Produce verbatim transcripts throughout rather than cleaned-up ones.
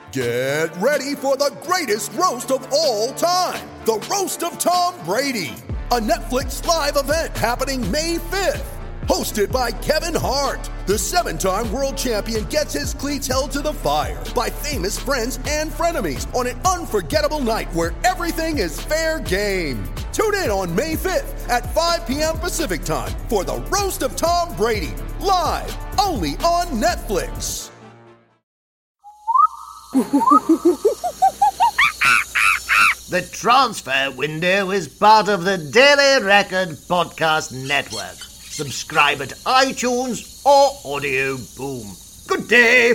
Get ready for the greatest roast of all time, the Roast of Tom Brady, a Netflix live event happening May fifth. Hosted by Kevin Hart, the seven-time world champion gets his cleats held to the fire by famous friends and frenemies on an unforgettable night where everything is fair game. Tune in on May fifth at five p.m. Pacific time for the Roast of Tom Brady, live only on Netflix. The Transfer Window is part of the Daily Record Podcast Network. Subscribe at iTunes or Audio Boom. Good day.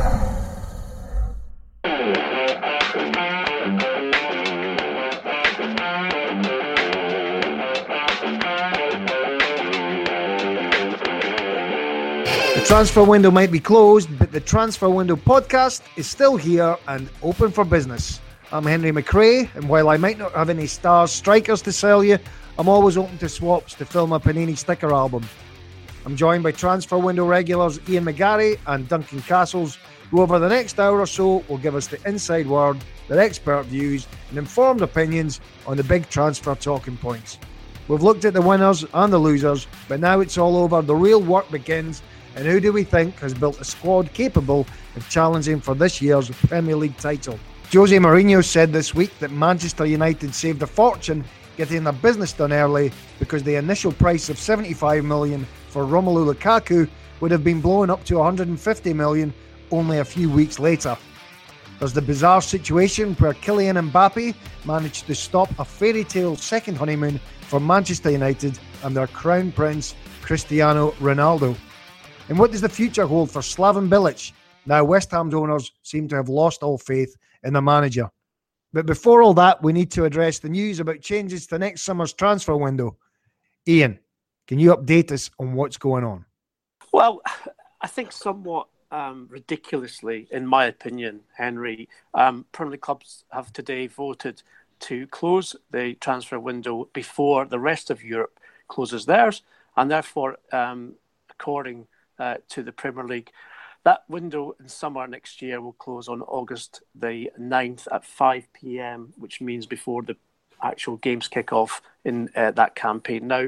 The transfer window might be closed, but the Transfer Window podcast is still here and open for business. I'm Henry McRae, and while I might not have any stars strikers to sell you, I'm always open to swaps to fill my Panini sticker album. I'm joined by Transfer Window regulars Ian McGarry and Duncan Castles, who over the next hour or so will give us the inside word, their expert views and informed opinions on the big transfer talking points. We've looked at the winners and the losers, but now it's all over. The real work begins, and who do we think has built a squad capable of challenging for this year's Premier League title? Jose Mourinho said this week that Manchester United saved a fortune getting their business done early because the initial price of seventy-five million dollars for Romelu Lukaku would have been blown up to one hundred fifty million dollars only a few weeks later. There's the bizarre situation where Kylian Mbappe managed to stop a fairy tale second honeymoon for Manchester United and their crown prince Cristiano Ronaldo. And what does the future hold for Slaven Bilic? Now West Ham's owners seem to have lost all faith in the manager. But before all that, we need to address the news about changes to next summer's transfer window. Ian, can you update us on what's going on? Well, I think somewhat um, ridiculously, in my opinion, Henry, um, Premier League clubs have today voted to close the transfer window before the rest of Europe closes theirs, and therefore, um, according uh, to the Premier League, that window in summer next year will close on August the ninth at five p.m, which means before the actual games kick off in uh, that campaign. Now,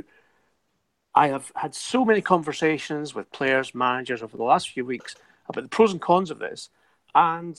I have had so many conversations with players, managers over the last few weeks about the pros and cons of this, and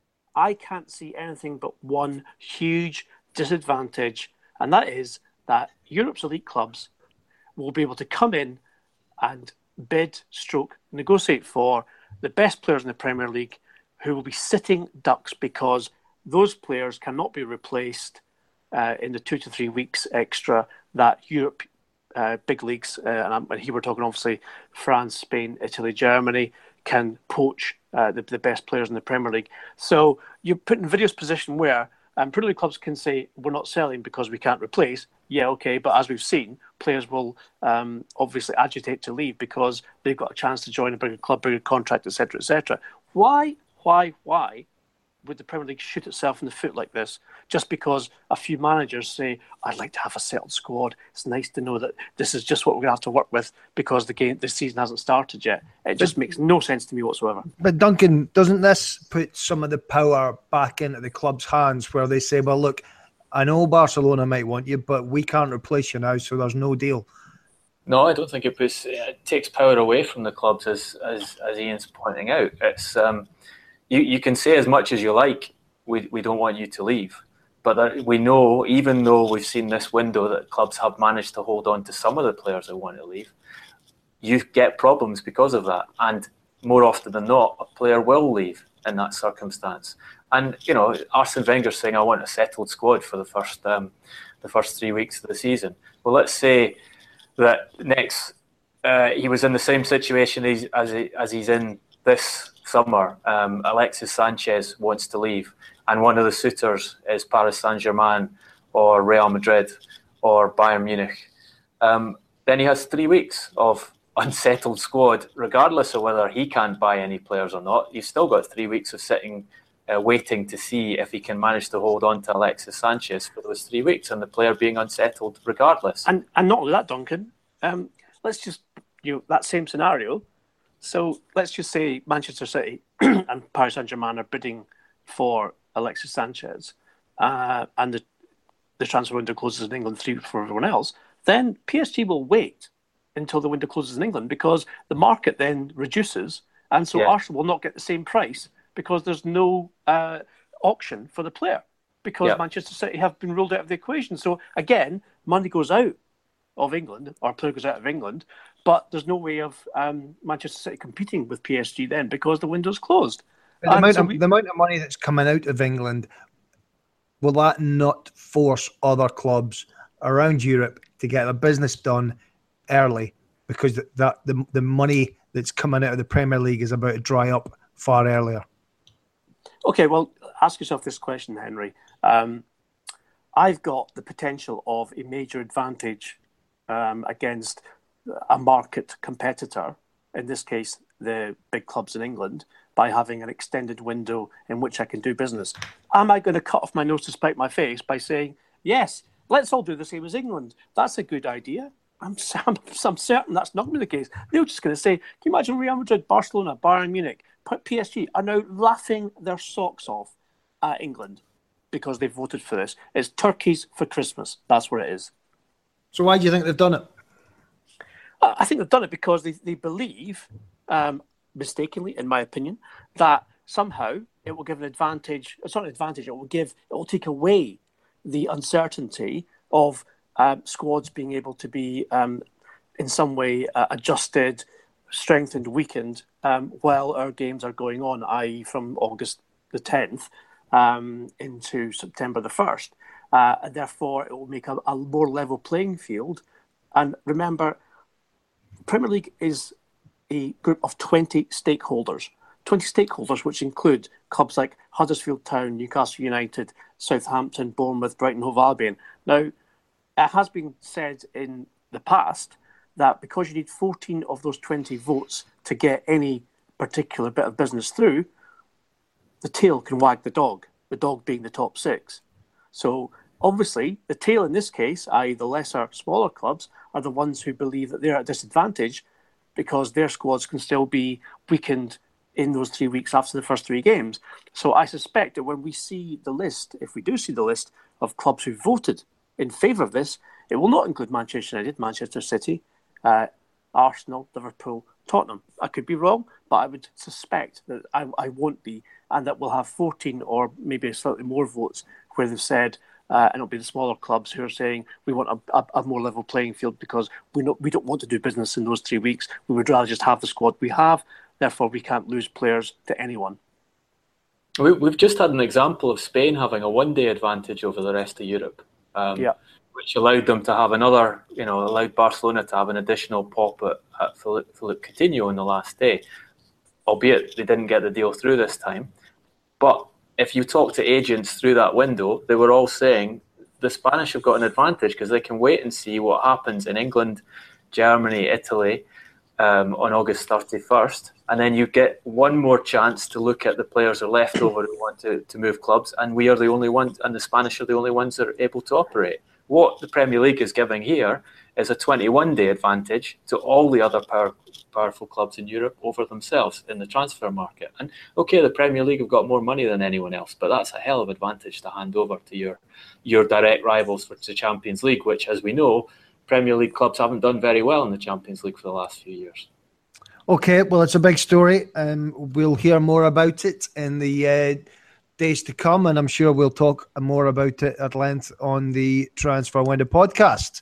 I can't see anything but one huge disadvantage, and that is that Europe's elite clubs will be able to come in and bid, stroke, negotiate for the best players in the Premier League who will be sitting ducks because those players cannot be replaced uh, in the two to three weeks extra that Europe uh, big leagues, uh, and, I'm, and here we're talking obviously France, Spain, Italy, Germany, can poach uh, the, the best players in the Premier League. So you're put in Video's position where um, Premier League clubs can say, we're not selling because we can't replace. Yeah, okay, but as we've seen, players will um, obviously agitate to leave because they've got a chance to join a bigger club, bigger contract, et cetera, et cetera. Why, why, why would the Premier League shoot itself in the foot like this just because a few managers say, I'd like to have a settled squad. It's nice to know that this is just what we're going to have to work with because the game, the season hasn't started yet. It just but, makes no sense to me whatsoever. But Duncan, doesn't this put some of the power back into the club's hands where they say, well, look, I know Barcelona might want you, but we can't replace you now, so there's no deal. No, I don't think it puts it takes power away from the clubs, as as, as Ian's pointing out. It's um, you you can say as much as you like, we we don't want you to leave, but that we know, even though we've seen this window that clubs have managed to hold on to some of the players that want to leave, you get problems because of that, and more often than not, a player will leave in that circumstance. And, you know, Arsene Wenger's saying, I want a settled squad for the first um, the first three weeks of the season. Well, let's say that next uh, he was in the same situation as, as, he, as he's in this summer. Um, Alexis Sanchez wants to leave, and one of the suitors is Paris Saint-Germain or Real Madrid or Bayern Munich. Um, then he has three weeks of unsettled squad, regardless of whether he can buy any players or not. He's still got three weeks of sitting Uh, waiting to see if he can manage to hold on to Alexis Sanchez for those three weeks and the player being unsettled regardless. And and not only that, Duncan, um, let's just, you know, that same scenario. So let's just say Manchester City and Paris Saint-Germain are bidding for Alexis Sanchez, uh, and the, the transfer window closes in England three for everyone else, then P S G will wait until the window closes in England, because the market then reduces, and so yeah. Arsenal will not get the same price because there's no uh, auction for the player, because yeah. Manchester City have been ruled out of the equation. So again, money goes out of England, or a player goes out of England, but there's no way of um, Manchester City competing with P S G then, because the window's closed. The amount, so of, we, the amount of money that's coming out of England, will that not force other clubs around Europe to get their business done early, because that the the money that's coming out of the Premier League is about to dry up far earlier? Okay, well, ask yourself this question, Henry. Um, I've got the potential of a major advantage um, against a market competitor, in this case, the big clubs in England, by having an extended window in which I can do business. Am I going to cut off my nose to spite my face by saying, yes, let's all do the same as England? That's a good idea. I'm, I'm, I'm certain that's not going to be the case. They're just going to say, can you imagine Real Madrid, Barcelona, Bayern Munich, P S G are now laughing their socks off at England because they've voted for this. It's turkeys for Christmas. That's what it is. So why do you think they've done it? I think they've done it because they, they believe, um, mistakenly, in my opinion, that somehow it will give an advantage. It's not an advantage. It will give. It will take away the uncertainty of um, squads being able to be, um, in some way, uh, adjusted, strengthened, weakened um, while our games are going on, that is, from August the tenth um, into September the first. Uh, and therefore, it will make a, a more level playing field. And remember, Premier League is a group of twenty stakeholders. twenty stakeholders, which include clubs like Huddersfield Town, Newcastle United, Southampton, Bournemouth, Brighton, Hove Albion. Now, it has been said in the past that because you need fourteen of those twenty votes to get any particular bit of business through, the tail can wag the dog, the dog being the top six. So obviously, the tail in this case, that is the lesser, smaller clubs, are the ones who believe that they're at a disadvantage because their squads can still be weakened in those three weeks after the first three games. So I suspect that when we see the list, if we do see the list of clubs who voted in favour of this, it will not include Manchester United, Manchester City, uh, Arsenal, Liverpool, Tottenham. I could be wrong, but I would suspect that I, I won't be, and that we'll have fourteen or maybe slightly more votes where they've said, uh, and it'll be the smaller clubs who are saying we want a, a, a more level playing field because we not, we don't want to do business in those three weeks. We would rather just have the squad we have. Therefore, we can't lose players to anyone. We, we've just had an example of Spain having a one-day advantage over the rest of Europe, um, yeah. which allowed them to have another, you know, allowed Barcelona to have an additional pop at, at Philippe, Philippe Coutinho on the last day, albeit they didn't get the deal through this time. But if you talk to agents through that window, they were all saying the Spanish have got an advantage because they can wait and see what happens in England, Germany, Italy um, on August thirty-first. And then you get one more chance to look at the players who are left over who want to, to move clubs. And we are the only ones, and the Spanish are the only ones that are able to operate. What the Premier League is giving here is a twenty-one day advantage to all the other power, powerful clubs in Europe over themselves in the transfer market. And okay, the Premier League have got more money than anyone else, but that's a hell of an advantage to hand over to your your direct rivals for the Champions League, which, as we know, Premier League clubs haven't done very well in the Champions League for the last few years. Okay, well, it's a big story. Um, we'll hear more about it in the uh, days to come, and I'm sure we'll talk more about it at length on the Transfer Window podcast.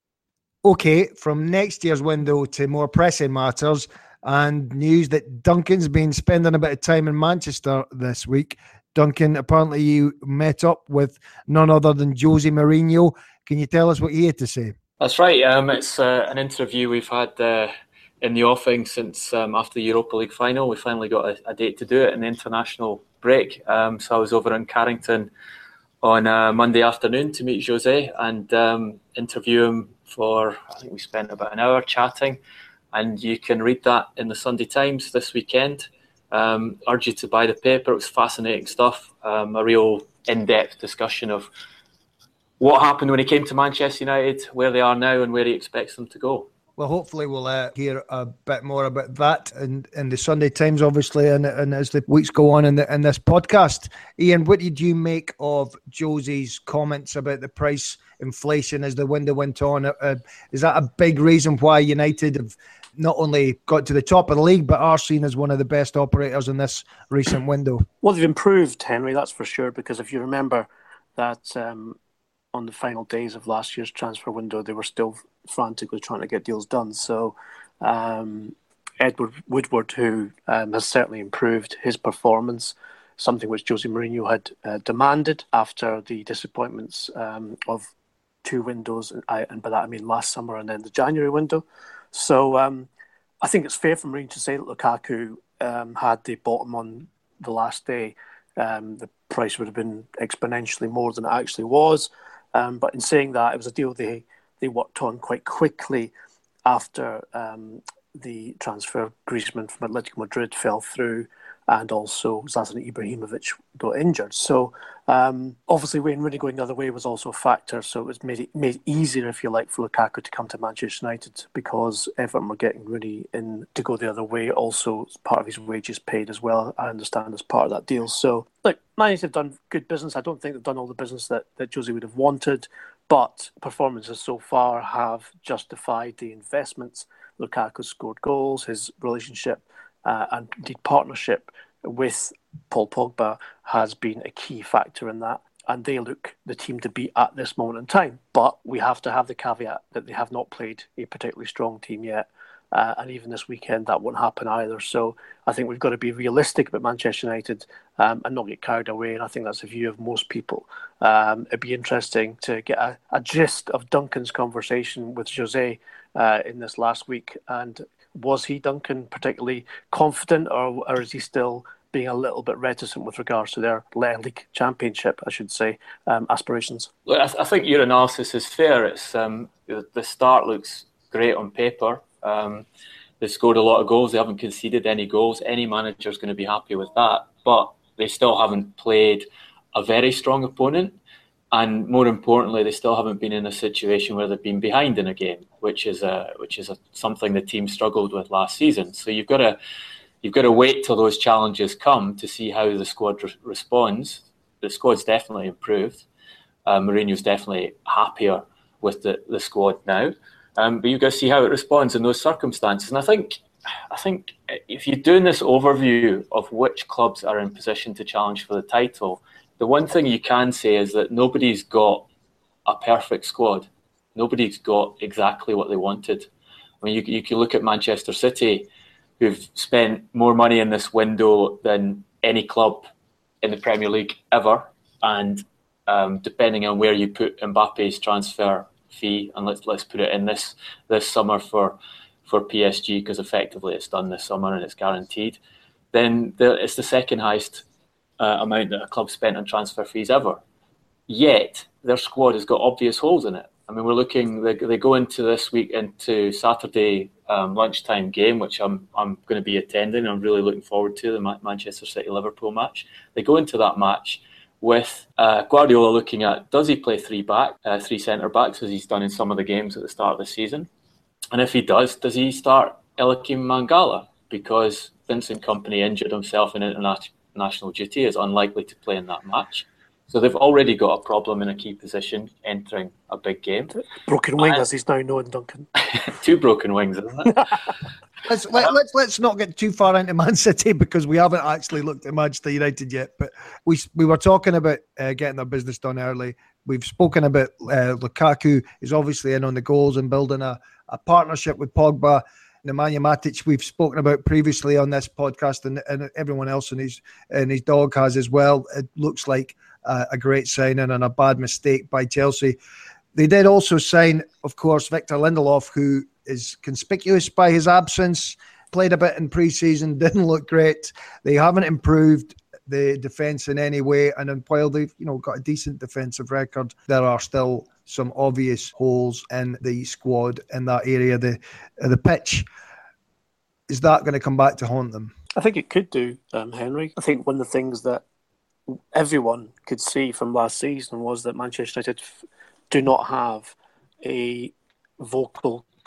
Okay, from next year's window to more pressing matters and news that Duncan's been spending a bit of time in Manchester this week. Duncan, apparently you met up with none other than Jose Mourinho. Can you tell us what he had to say? That's right. Um, it's uh, an interview we've had uh, in the offing since um, after the Europa League final. We finally got a, a date to do it in the international break. Um, so I was over in Carrington on uh, Monday afternoon to meet Jose and um, interview him for, I think we spent about an hour chatting, and you can read that in the Sunday Times this weekend. Um, urge you to buy the paper. It was fascinating stuff. Um, a real in-depth discussion of what happened when he came to Manchester United, where they are now and where he expects them to go. Well, hopefully we'll uh, hear a bit more about that in, in the Sunday Times, obviously, and, and as the weeks go on in, the, in this podcast. Ian, what did you make of Josie's comments about the price inflation as the window went on? Uh, is that a big reason why United have not only got to the top of the league, but are seen as one of the best operators in this recent window? Well, they've improved, Henry, that's for sure, because if you remember that um, on the final days of last year's transfer window, they were still frantically trying to get deals done. So um, Edward Woodward, who um, has certainly improved his performance, something which Jose Mourinho had uh, demanded after the disappointments um, of two windows, and, I, and by that I mean last summer and then the January window. So um, I think it's fair for Mourinho to say that Lukaku um, had the bottom on the last day. Um, the price would have been exponentially more than it actually was. Um, but in saying that, it was a deal they they worked on quite quickly after um, the transfer Griezmann from Atletico Madrid fell through, and also Zlatan Ibrahimovic got injured. So um, obviously Wayne Rooney going the other way was also a factor. So it was made it made easier, if you like, for Lukaku to come to Manchester United, because Everton were getting Rooney in to go the other way. Also, part of his wages paid as well, I understand, as part of that deal. So look, Man United have done good business. I don't think they've done all the business that, that Jose would have wanted, but performances so far have justified the investments. Lukaku scored goals. His relationship uh, and indeed partnership with Paul Pogba has been a key factor in that, and they look the team to be at this moment in time. But we have to have the caveat that they have not played a particularly strong team yet, uh, and even this weekend that won't happen either. So I think we've got to be realistic about Manchester United um, and not get carried away, and I think that's the view of most people. Um, it'd be interesting to get a, a gist of Duncan's conversation with Jose uh, in this last week, and was he, Duncan, particularly confident, or, or is he still being a little bit reticent with regards to their league championship, I should say, um, aspirations? Look, I, th- I think your analysis is fair. It's um, the start looks great on paper. Um, they scored a lot of goals. They haven't conceded any goals. Any manager's going to be happy with that. But they still haven't played a very strong opponent. And more importantly, they still haven't been in a situation where they've been behind in a game, which is a, which is a, something the team struggled with last season. So you've got to you've got to wait till those challenges come to see how the squad re- responds. The squad's definitely improved. Uh, Mourinho's definitely happier with the, the squad now. Um, but you've got to see how it responds in those circumstances. And I think I think if you're doing this overview of which clubs are in position to challenge for the title, the one thing you can say is that nobody's got a perfect squad. Nobody's got exactly what they wanted. I mean, you, you can look at Manchester City, who've spent more money in this window than any club in the Premier League ever. And um, depending on where you put Mbappe's transfer fee, and let's let's put it in this this summer for for P S G, because effectively it's done this summer and it's guaranteed, then the, it's the second highest Uh, amount that a club spent on transfer fees ever. Yet their squad has got obvious holes in it. I mean, we're looking. They, they go into this week into Saturday um, lunchtime game, which I'm I'm going to be attending. I'm really looking forward to the Ma- Manchester City Liverpool match. They go into that match with uh, Guardiola looking at, does he play three back, uh, three centre backs as he's done in some of the games at the start of the season, and if he does, does he start Eliakim Mangala, because Vincent Kompany injured himself in international national duty, is unlikely to play in that match. So they've already got a problem in a key position entering a big game. Broken wing, and, as he's now known, Duncan. Two broken wings, isn't it? let's, let, let's let's not get too far into Man City, because we haven't actually looked at Manchester United yet. But we we were talking about uh, getting their business done early. We've spoken about uh, Lukaku is obviously in on the goals and building a, a partnership with Pogba. Nemanja Matic, we've spoken about previously on this podcast, and, and everyone else in his and his dog has as well. It looks like uh, a great signing and a bad mistake by Chelsea. They did also sign, of course, Victor Lindelof, who is conspicuous by his absence. Played a bit in pre-season, didn't look great. They haven't improved the defence in any way, and while they've you know got a decent defensive record, there are still some obvious holes in the squad in that area of the, of the pitch. Is that going to come back to haunt them? I think it could do, um, Henry. I think one of the things that everyone could see from last season was that Manchester United f- do not have a vocal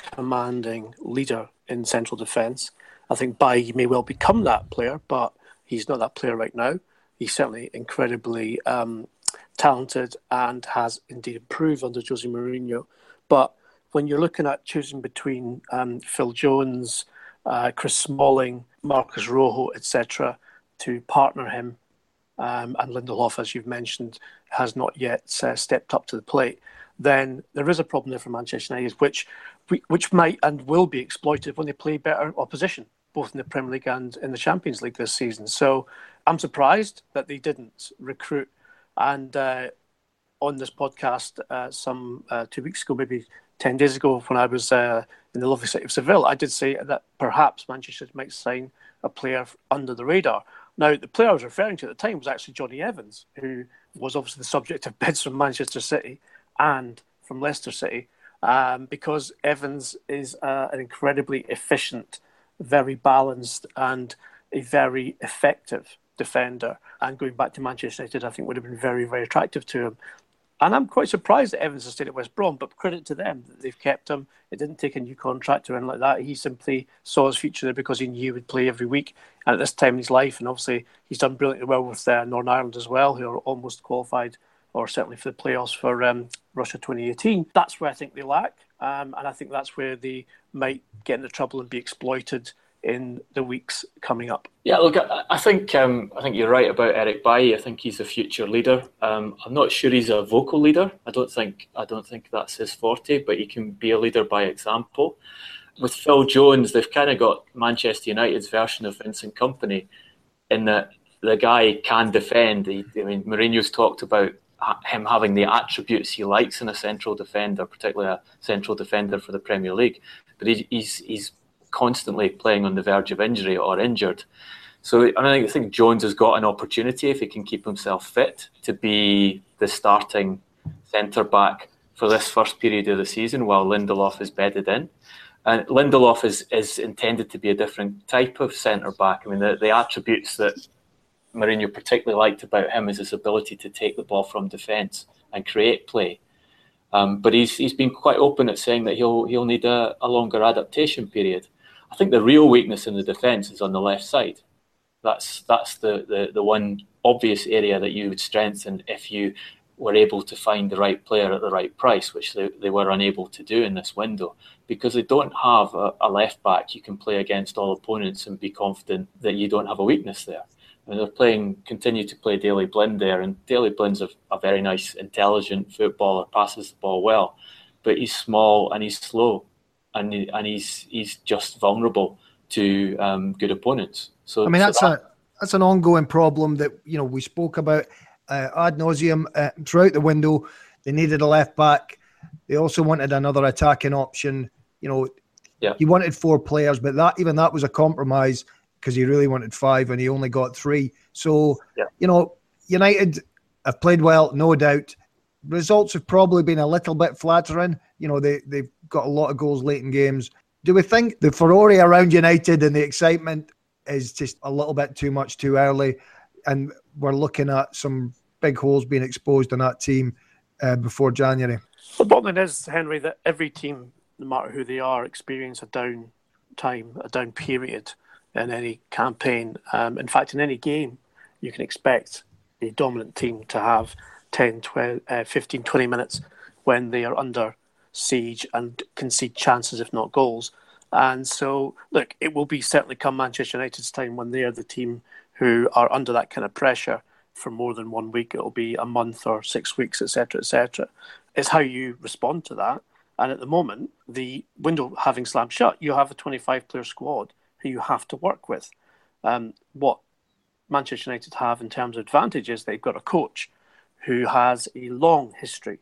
commanding leader in central defence. I think Bailly may well become that player, but he's not that player right now. He's certainly incredibly um, talented and has indeed improved under Jose Mourinho. But when you're looking at choosing between um, Phil Jones, uh, Chris Smalling, Marcos Rojo, et cetera, to partner him, um, and Lindelof, as you've mentioned, has not yet uh, stepped up to the plate, then there is a problem there for Manchester United, which which might and will be exploited when they play better opposition, both in the Premier League and in the Champions League this season. So I'm surprised that they didn't recruit. And uh, on this podcast uh, some uh, two weeks ago, maybe ten days ago, when I was uh, in the lovely city of Seville, I did say that perhaps Manchester might sign a player under the radar. Now, the player I was referring to at the time was actually Johnny Evans, who was obviously the subject of bids from Manchester City and from Leicester City, um, because Evans is uh, an incredibly efficient, very balanced and a very effective defender. And going back to Manchester United, I think would have been very, very attractive to him. And I'm quite surprised that Evans has stayed at West Brom, but credit to them that they've kept him. It didn't take a new contract or anything like that. He simply saw his future there because he knew he would play every week. And at this time in his life, and obviously he's done brilliantly well with uh, Northern Ireland as well, who are almost qualified, or certainly for the playoffs for um, Russia twenty eighteen. That's where I think they lack. Um, and I think that's where they might get into trouble and be exploited in the weeks coming up. Yeah, look, I, I think um, I think you're right about Eric Bailly. I think he's a future leader. Um, I'm not sure he's a vocal leader. I don't think I don't think that's his forte, but he can be a leader by example. With Phil Jones, they've kind of got Manchester United's version of Vincent Kompany, in that the guy can defend. He, I mean, Mourinho's talked about him having the attributes he likes in a central defender, particularly a central defender for the Premier League. But he, he's he's constantly playing on the verge of injury or injured. So I mean, I think Jones has got an opportunity, if he can keep himself fit, to be the starting centre-back for this first period of the season while Lindelof is bedded in. And Lindelof is, is intended to be a different type of centre-back. I mean, the, the attributes that Mourinho particularly liked about him is his ability to take the ball from defence and create play. Um, but he's he's been quite open at saying that he'll he'll need a, a longer adaptation period. I think the real weakness in the defence is on the left side. That's that's the, the, the one obvious area that you would strengthen if you were able to find the right player at the right price, which they, they were unable to do in this window, because they don't have a, a left back you can play against all opponents and be confident that you don't have a weakness there. And they're playing, continue to play Daley Blind there, and Daley Blind's a, a very nice, intelligent footballer, passes the ball well, but he's small and he's slow, and he, and he's he's just vulnerable to um, good opponents. So I mean, so that's that, a that's an ongoing problem that, you know, we spoke about uh, ad nauseum uh, throughout the window. They needed a left back. They also wanted another attacking option. You know, yeah. he wanted four players, but that even that was a compromise, because he really wanted five and he only got three. So, yeah. you know, United have played well, no doubt. Results have probably been a little bit flattering. You know, they, they've got a lot of goals late in games. Do we think the furore around United and the excitement is just a little bit too much too early, and we're looking at some big holes being exposed in that team uh, before January? The bottom line is, Henry, that every team, no matter who they are, experience a down time, a down period in any campaign. Um, in fact, in any game, you can expect a dominant team to have ten, twelve, uh, fifteen, twenty minutes when they are under siege and concede chances, if not goals. And so, look, it will be certainly come Manchester United's time when they are the team who are under that kind of pressure for more than one week. It'll be a month or six weeks, et cetera, et cetera. It's how you respond to that. And at the moment, the window having slammed shut, you have a twenty-five player squad who you have to work with. Um, what Manchester United have in terms of advantages, they've got a coach who has a long history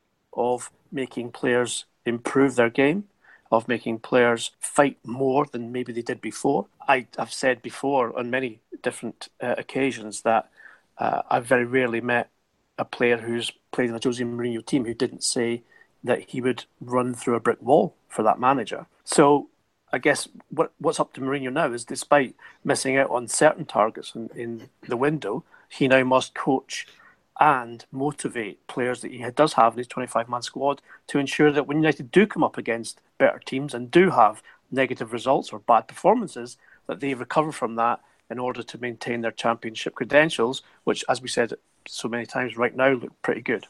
of making players improve their game, of making players fight more than maybe they did before. I have said before on many different uh, occasions that uh, I've very rarely met a player who's played in a Jose Mourinho team who didn't say that he would run through a brick wall for that manager. So I guess what what's up to Mourinho now is, despite missing out on certain targets in, in the window, he now must coach and motivate players that he does have in his twenty-five man squad to ensure that when United do come up against better teams and do have negative results or bad performances, that they recover from that in order to maintain their championship credentials, which, as we said so many times right now, look pretty good.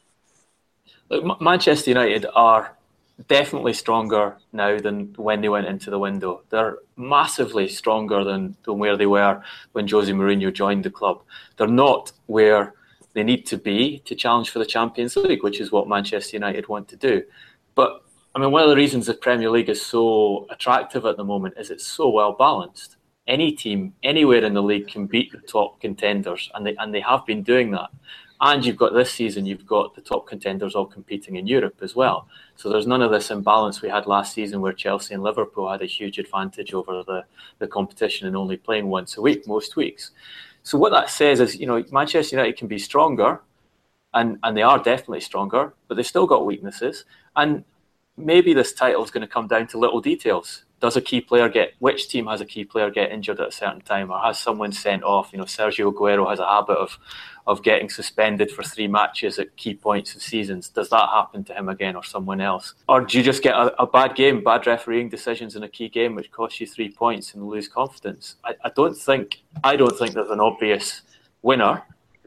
Look, Manchester United are definitely stronger now than when they went into the window. They're massively stronger than, than where they were when Jose Mourinho joined the club. They're not where they need to be to challenge for the Champions League, which is what Manchester United want to do. But, I mean, one of the reasons the Premier League is so attractive at the moment is it's so well balanced. Any team, anywhere in the league can beat the top contenders, and they and they have been doing that. And you've got this season, you've got the top contenders all competing in Europe as well. So there's none of this imbalance we had last season where Chelsea and Liverpool had a huge advantage over the, the competition and only playing once a week, most weeks. So what that says is, you know, Manchester United can be stronger, and, and they are definitely stronger, but they've still got weaknesses. And maybe this title is going to come down to little details. Does a key player get, which team has a key player get injured at a certain time, or has someone sent off? You know, Sergio Aguero has a habit of of getting suspended for three matches at key points of seasons. Does that happen to him again or someone else? Or do you just get a, a bad game, bad refereeing decisions in a key game which costs you three points and lose confidence? I, I don't think I don't think there's an obvious winner.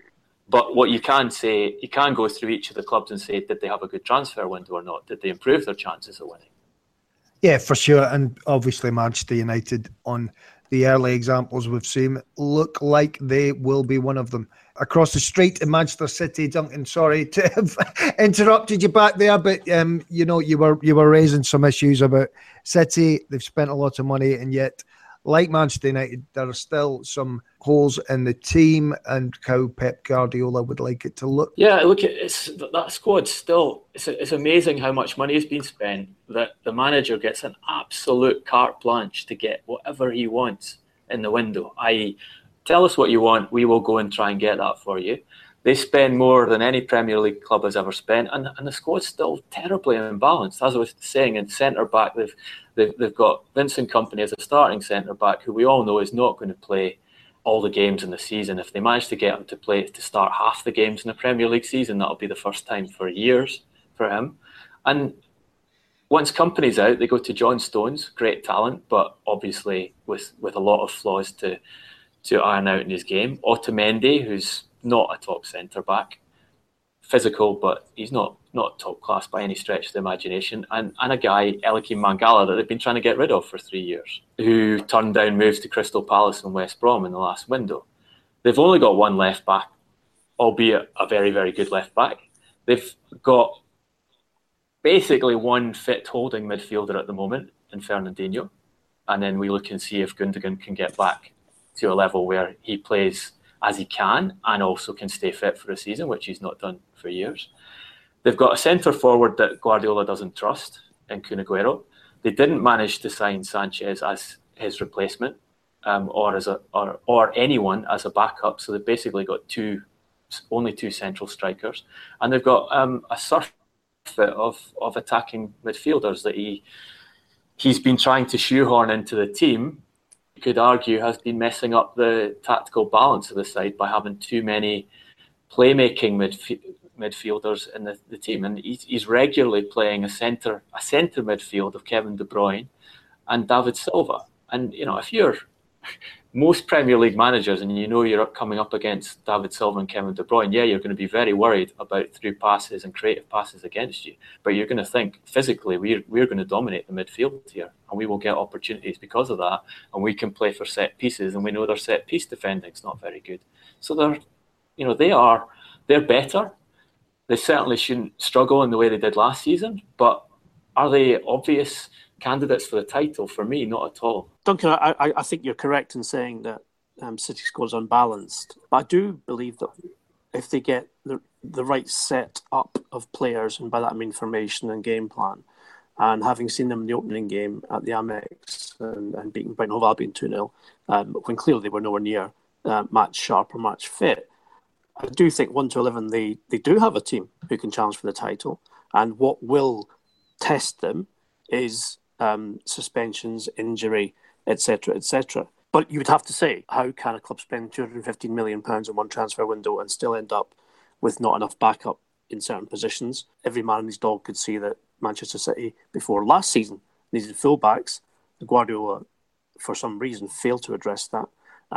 But what you can say, you can go through each of the clubs and say, did they have a good transfer window or not? Did they improve their chances of winning? Yeah, for sure. And obviously Manchester United, on the early examples we've seen, look like they will be one of them. Across the street in Manchester City, Duncan, sorry to have interrupted you back there, but um, you know, you were you were raising some issues about City. They've spent a lot of money, and yet, like Manchester United, there are still some holes in the team and how Pep Guardiola would like it to look. Yeah, look, it's that squad still, it's, it's amazing how much money has been spent that the manager gets an absolute carte blanche to get whatever he wants in the window, that is, tell us what you want, we will go and try and get that for you. They spend more than any Premier League club has ever spent, and, and the squad's still terribly imbalanced. As I was saying, in centre-back, they've, they've they've got Vincent Kompany as a starting centre-back, who we all know is not going to play all the games in the season. If they manage to get him to play to start half the games in the Premier League season, that'll be the first time for years for him. And once Kompany's out, they go to John Stones, great talent, but obviously with, with a lot of flaws to to iron out in his game. Otamendi, who's not a top centre-back, physical, but he's not not top class by any stretch of the imagination. And, and a guy, Eliakim Mangala, that they've been trying to get rid of for three years, who turned down moves to Crystal Palace and West Brom in the last window. They've only got one left-back, albeit a very, very good left-back. They've got basically one fit holding midfielder at the moment in Fernandinho. And then we look and see if Gundogan can get back to a level where he plays as he can and also can stay fit for a season, which he's not done for years. They've got a centre-forward that Guardiola doesn't trust in Kun Aguero. They didn't manage to sign Sanchez as his replacement um, or as a or, or anyone as a backup, so they've basically got two, only two central strikers. And they've got um, a surfeit of, of attacking midfielders that he, he's been trying to shoehorn into the team. You could argue has been messing up the tactical balance of the side by having too many playmaking midf- midfielders in the, the team, and he's, he's regularly playing a centre a centre midfield of Kevin De Bruyne and David Silva. And you know, if you're most Premier League managers and you know you're coming up against David Silva and Kevin De Bruyne, yeah, you're going to be very worried about through passes and creative passes against you. But you're going to think physically we're we're going to dominate the midfield here, and we will get opportunities because of that. And we can play for set pieces, and we know their set piece defending is not very good. So they're, you know, they are they're better. They certainly shouldn't struggle in the way they did last season. But are they obvious candidates for the title? For me, not at all. Duncan, I, I, I think you're correct in saying that um, City squad's unbalanced. But I do believe that if they get the the right set up of players, and by that I mean formation and game plan, and having seen them in the opening game at the Amex and, and beating Brighton Hove Albion two nil, um, when clearly they were nowhere near uh, match sharp or match fit, I do think one to eleven they, they do have a team who can challenge for the title. And what will test them is um, suspensions, injury, et cetera, et cetera. But you would have to say, how can a club spend two hundred fifteen million pounds in one transfer window and still end up with not enough backup in certain positions. Every man and his dog could see that Manchester City, before last season, needed fullbacks. Guardiola, for some reason, failed to address that,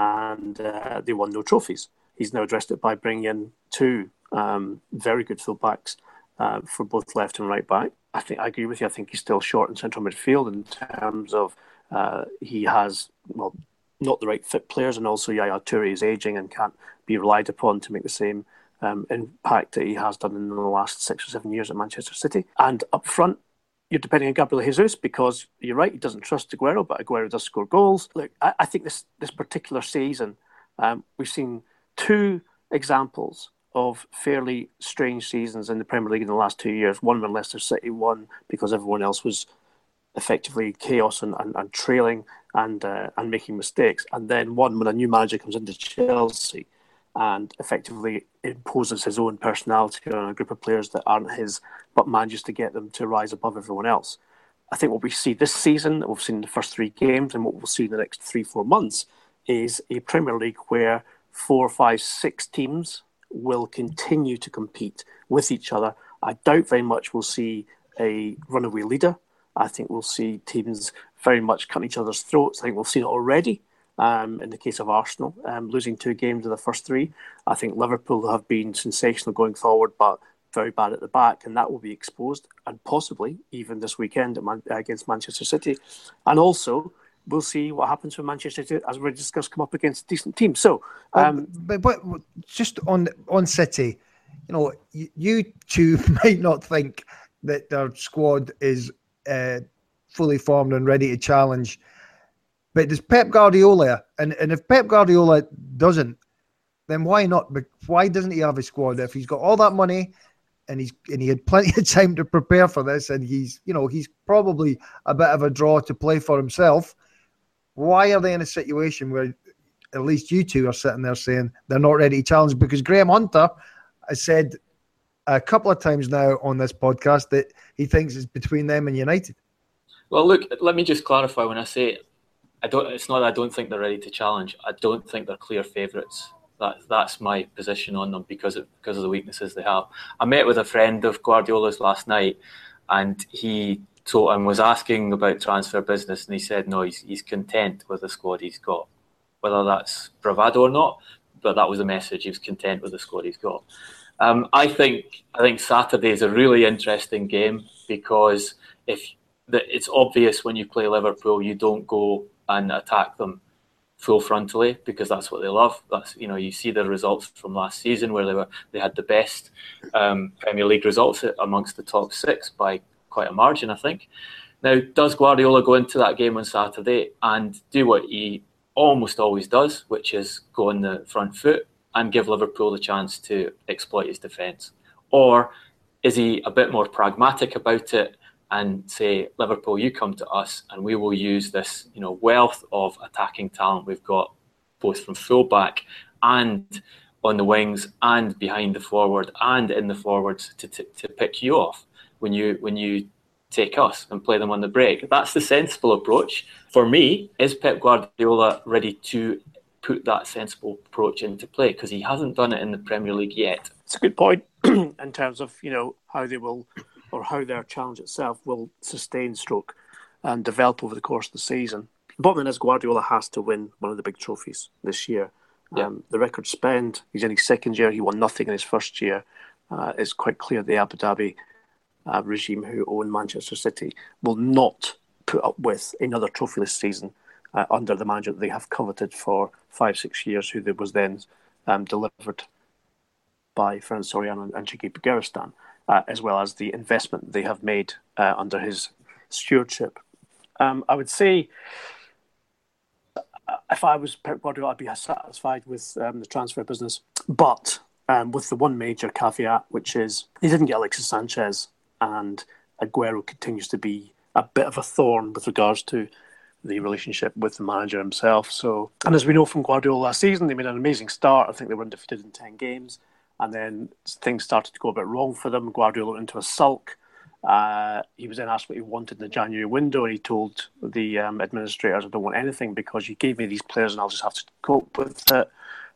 and uh, they won no trophies. He's now addressed it by bringing in two um, very good fullbacks uh, for both left and right back. I think I agree with you. I think he's still short in central midfield in terms of uh, he has, well, not the right fit players, and also Yaya Toure is ageing and can't be relied upon to make the same um, impact that he has done in the last six or seven years at Manchester City. And up front, you're depending on Gabriel Jesus, because you're right, he doesn't trust Aguero, but Aguero does score goals. Look, I, I think this this particular season, um, we've seen two examples of fairly strange seasons in the Premier League in the last two years. One when Leicester City won because everyone else was effectively chaos and, and, and trailing and uh, and making mistakes. And then one when a new manager comes into Chelsea and effectively imposes his own personality on a group of players that aren't his, but manages to get them to rise above everyone else. I think what we see this season, that we've seen in the first three games, and what we'll see in the next three, four months, is a Premier League where four, five, six teams will continue to compete with each other. I doubt very much we'll see a runaway leader. I think we'll see teams very much cutting each other's throats. I think we've seen it already. Um, in the case of Arsenal, um, losing two games in the first three. I think Liverpool have been sensational going forward, but very bad at the back, and that will be exposed, and possibly even this weekend at Man- against Manchester City. And also, we'll see what happens when Manchester City, as we discussed, come up against a decent team. So, um, but, but, but just on on City, you know, you, you two might not think that their squad is uh, fully formed and ready to challenge. But does Pep Guardiola, and, and if Pep Guardiola doesn't, then why not? Why doesn't he have a squad? If he's got all that money and he's and he had plenty of time to prepare for this, and he's, you know, he's probably a bit of a draw to play for himself, why are they in a situation where at least you two are sitting there saying they're not ready to challenge? Because Graham Hunter has said a couple of times now on this podcast that he thinks it's between them and United. Well, look, let me just clarify when I say I don't. It's not that I don't think they're ready to challenge. I don't think they're clear favourites. That that's my position on them because of because of the weaknesses they have. I met with a friend of Guardiola's last night, and he told and was asking about transfer business, and he said no, he's he's content with the squad he's got, whether that's bravado or not. But that was the message. He was content with the squad he's got. Um, I think I think Saturday is a really interesting game because if the, it's obvious when you play Liverpool, you don't go and attack them full frontally because that's what they love. That's, you know, you see the results from last season where they were they had the best um, Premier League results amongst the top six by quite a margin, I think. Now, does Guardiola go into that game on Saturday and do what he almost always does, which is go on the front foot and give Liverpool the chance to exploit his defence? Or is he a bit more pragmatic about it and say, Liverpool, you come to us and we will use this, you know, wealth of attacking talent we've got, both from full-back and on the wings and behind the forward and in the forwards to, to to pick you off when you when you take us and play them on the break. That's the sensible approach. For me, is Pep Guardiola ready to put that sensible approach into play? Because he hasn't done it in the Premier League yet. It's a good point in terms of, you know, how they will, or how their challenge itself will sustain stroke and develop over the course of the season. The bottom line is Guardiola has to win one of the big trophies this year. Yeah. Um, the record spend, he's in his second year, he won nothing in his first year. Uh, it's quite clear the Abu Dhabi uh, regime who own Manchester City will not put up with another trophyless season uh, under the manager that they have coveted for five, six years, who was then um, delivered by Fran Soriano and, and Chiki Begiristan. Uh, as well as the investment they have made uh, under his stewardship. Um, I would say, uh, if I was Pep Guardiola, I'd be satisfied with um, the transfer business, but um, with the one major caveat, which is they didn't get Alexis Sanchez, and Aguero continues to be a bit of a thorn with regards to the relationship with the manager himself. So, and as we know from Guardiola last season, they made an amazing start. I think they were undefeated in ten games. And then things started to go a bit wrong for them. Guardiola went into a sulk. Uh, he was then asked what he wanted in the January window, and he told the um, administrators, I don't want anything because you gave me these players and I'll just have to cope with it.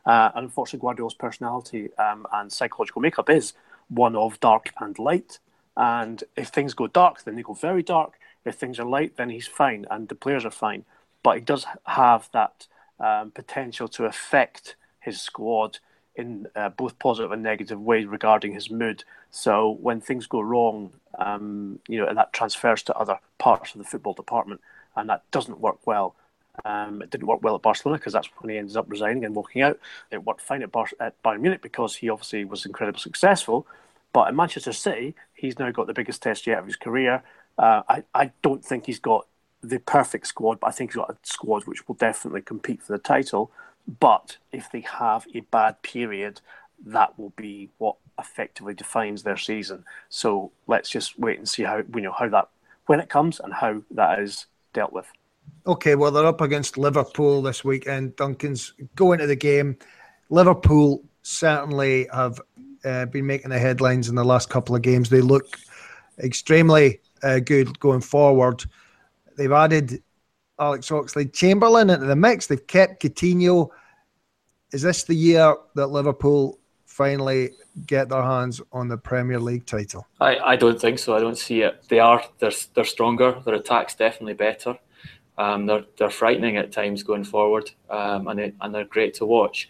Uh, and unfortunately, Guardiola's personality um, and psychological makeup is one of dark and light. And if things go dark, then they go very dark. If things are light, then he's fine, and the players are fine. But he does have that um, potential to affect his squad in uh, both positive and negative ways regarding his mood. So when things go wrong, um, you know, and that transfers to other parts of the football department, and that doesn't work well. Um, it didn't work well at Barcelona because that's when he ended up resigning and walking out. It worked fine at, Bar- at Bayern Munich because he obviously was incredibly successful. But at Manchester City, he's now got the biggest test yet of his career. Uh, I, I don't think he's got the perfect squad, but I think he's got a squad which will definitely compete for the title. But if they have a bad period, that will be what effectively defines their season. So let's just wait and see how you know how that when it comes and how that is dealt with. Okay, well, they're up against Liverpool this weekend. Duncan's going to the game. Liverpool certainly have uh, been making the headlines in the last couple of games. They look extremely uh, good going forward. They've added Alex Oxlade-Chamberlain into the mix. They've kept Coutinho. Is this the year that Liverpool finally get their hands on the Premier League title? I, I don't think so. I don't see it. They are. They're, they're stronger. Their attack's definitely better. Um, they're they're frightening at times going forward, um, and they, and they're great to watch.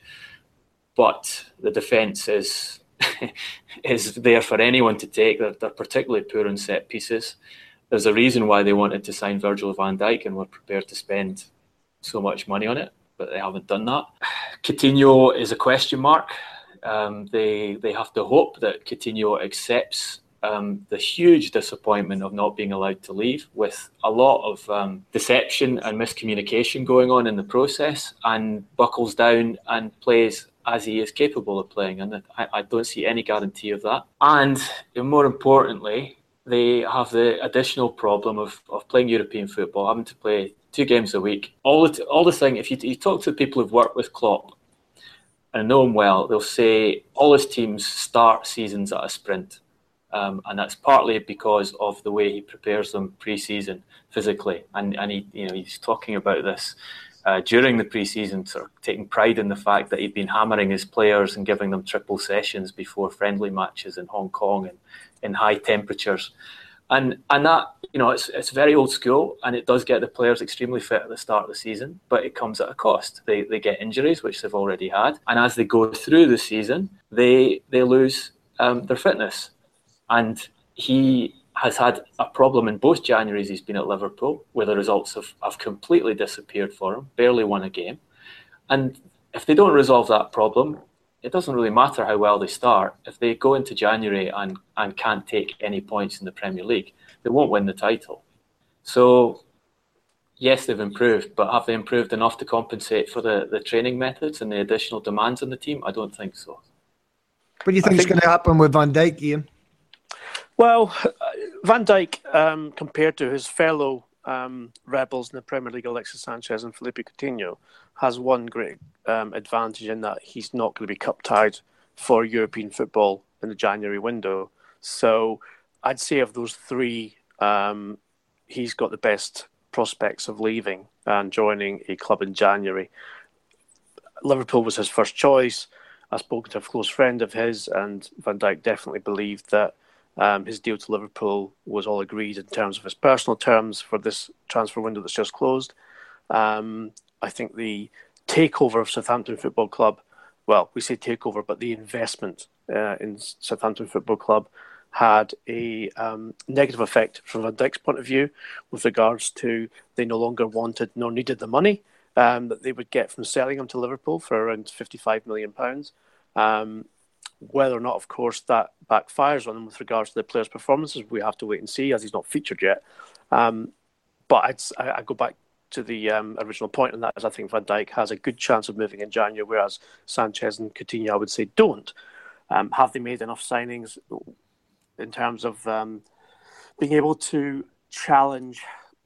But the defence is is there for anyone to take. They're, they're particularly poor on set pieces. There's a reason why they wanted to sign Virgil van Dijk and were prepared to spend so much money on it, but they haven't done that. Coutinho is a question mark. Um, they they have to hope that Coutinho accepts Um, the huge disappointment of not being allowed to leave, with a lot of um, deception and miscommunication going on in the process, and buckles down and plays as he is capable of playing. And I, I don't see any guarantee of that. And more importantly, they have the additional problem of, of playing European football, having to play two games a week. All the, all the thing, if you, you talk to people who've worked with Klopp and know him well, they'll say all his teams start seasons at a sprint. Um, and that's partly because of the way he prepares them pre-season physically, and and he you know he's talking about this uh, during the pre-season, sort of taking pride in the fact that he'd been hammering his players and giving them triple sessions before friendly matches in Hong Kong and in high temperatures, and and that you know it's it's very old school, and it does get the players extremely fit at the start of the season, but it comes at a cost. They they get injuries, which they've already had, and as they go through the season, they they lose um, their fitness. And he has had a problem in both Januaries he's been at Liverpool, where the results have, have completely disappeared for him, barely won a game. And if they don't resolve that problem, it doesn't really matter how well they start. If they go into January and, and can't take any points in the Premier League, they won't win the title. So, yes, they've improved, but have they improved enough to compensate for the, the training methods and the additional demands on the team? I don't think so. What do you think, think is going to happen with Van Dijk, Ian? Well, Van Dijk, um, compared to his fellow um, rebels in the Premier League, Alexis Sanchez and Felipe Coutinho, has one great um, advantage in that he's not going to be cup-tied for European football in the January window. So I'd say of those three, um, he's got the best prospects of leaving and joining a club in January. Liverpool was his first choice. I spoke to a close friend of his, and Van Dijk definitely believed that Um, his deal to Liverpool was all agreed in terms of his personal terms for this transfer window that's just closed. Um, I think the takeover of Southampton Football Club, well, we say takeover, but the investment uh, in Southampton Football Club had a um, negative effect from Van Dijk's point of view with regards to they no longer wanted nor needed the money um, that they would get from selling him to Liverpool for around fifty-five million pounds. Um, Whether or not, of course, that backfires on him with regards to the players' performances, we have to wait and see, as he's not featured yet. Um, but I'd, I, I go back to the um, original point, and that is I think Van Dijk has a good chance of moving in January, whereas Sanchez and Coutinho, I would say, don't. Um, have they made enough signings in terms of um, being able to challenge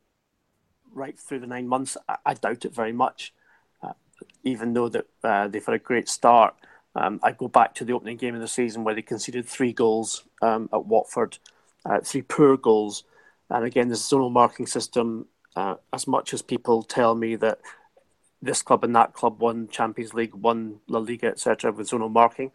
right through the nine months? I, I doubt it very much, uh, even though that uh, they've had a great start. Um, I go back to the opening game of the season where they conceded three goals um, at Watford, uh, three poor goals. And again, this zonal marking system, uh, as much as people tell me that this club and that club won Champions League, won La Liga, et cetera with zonal marking.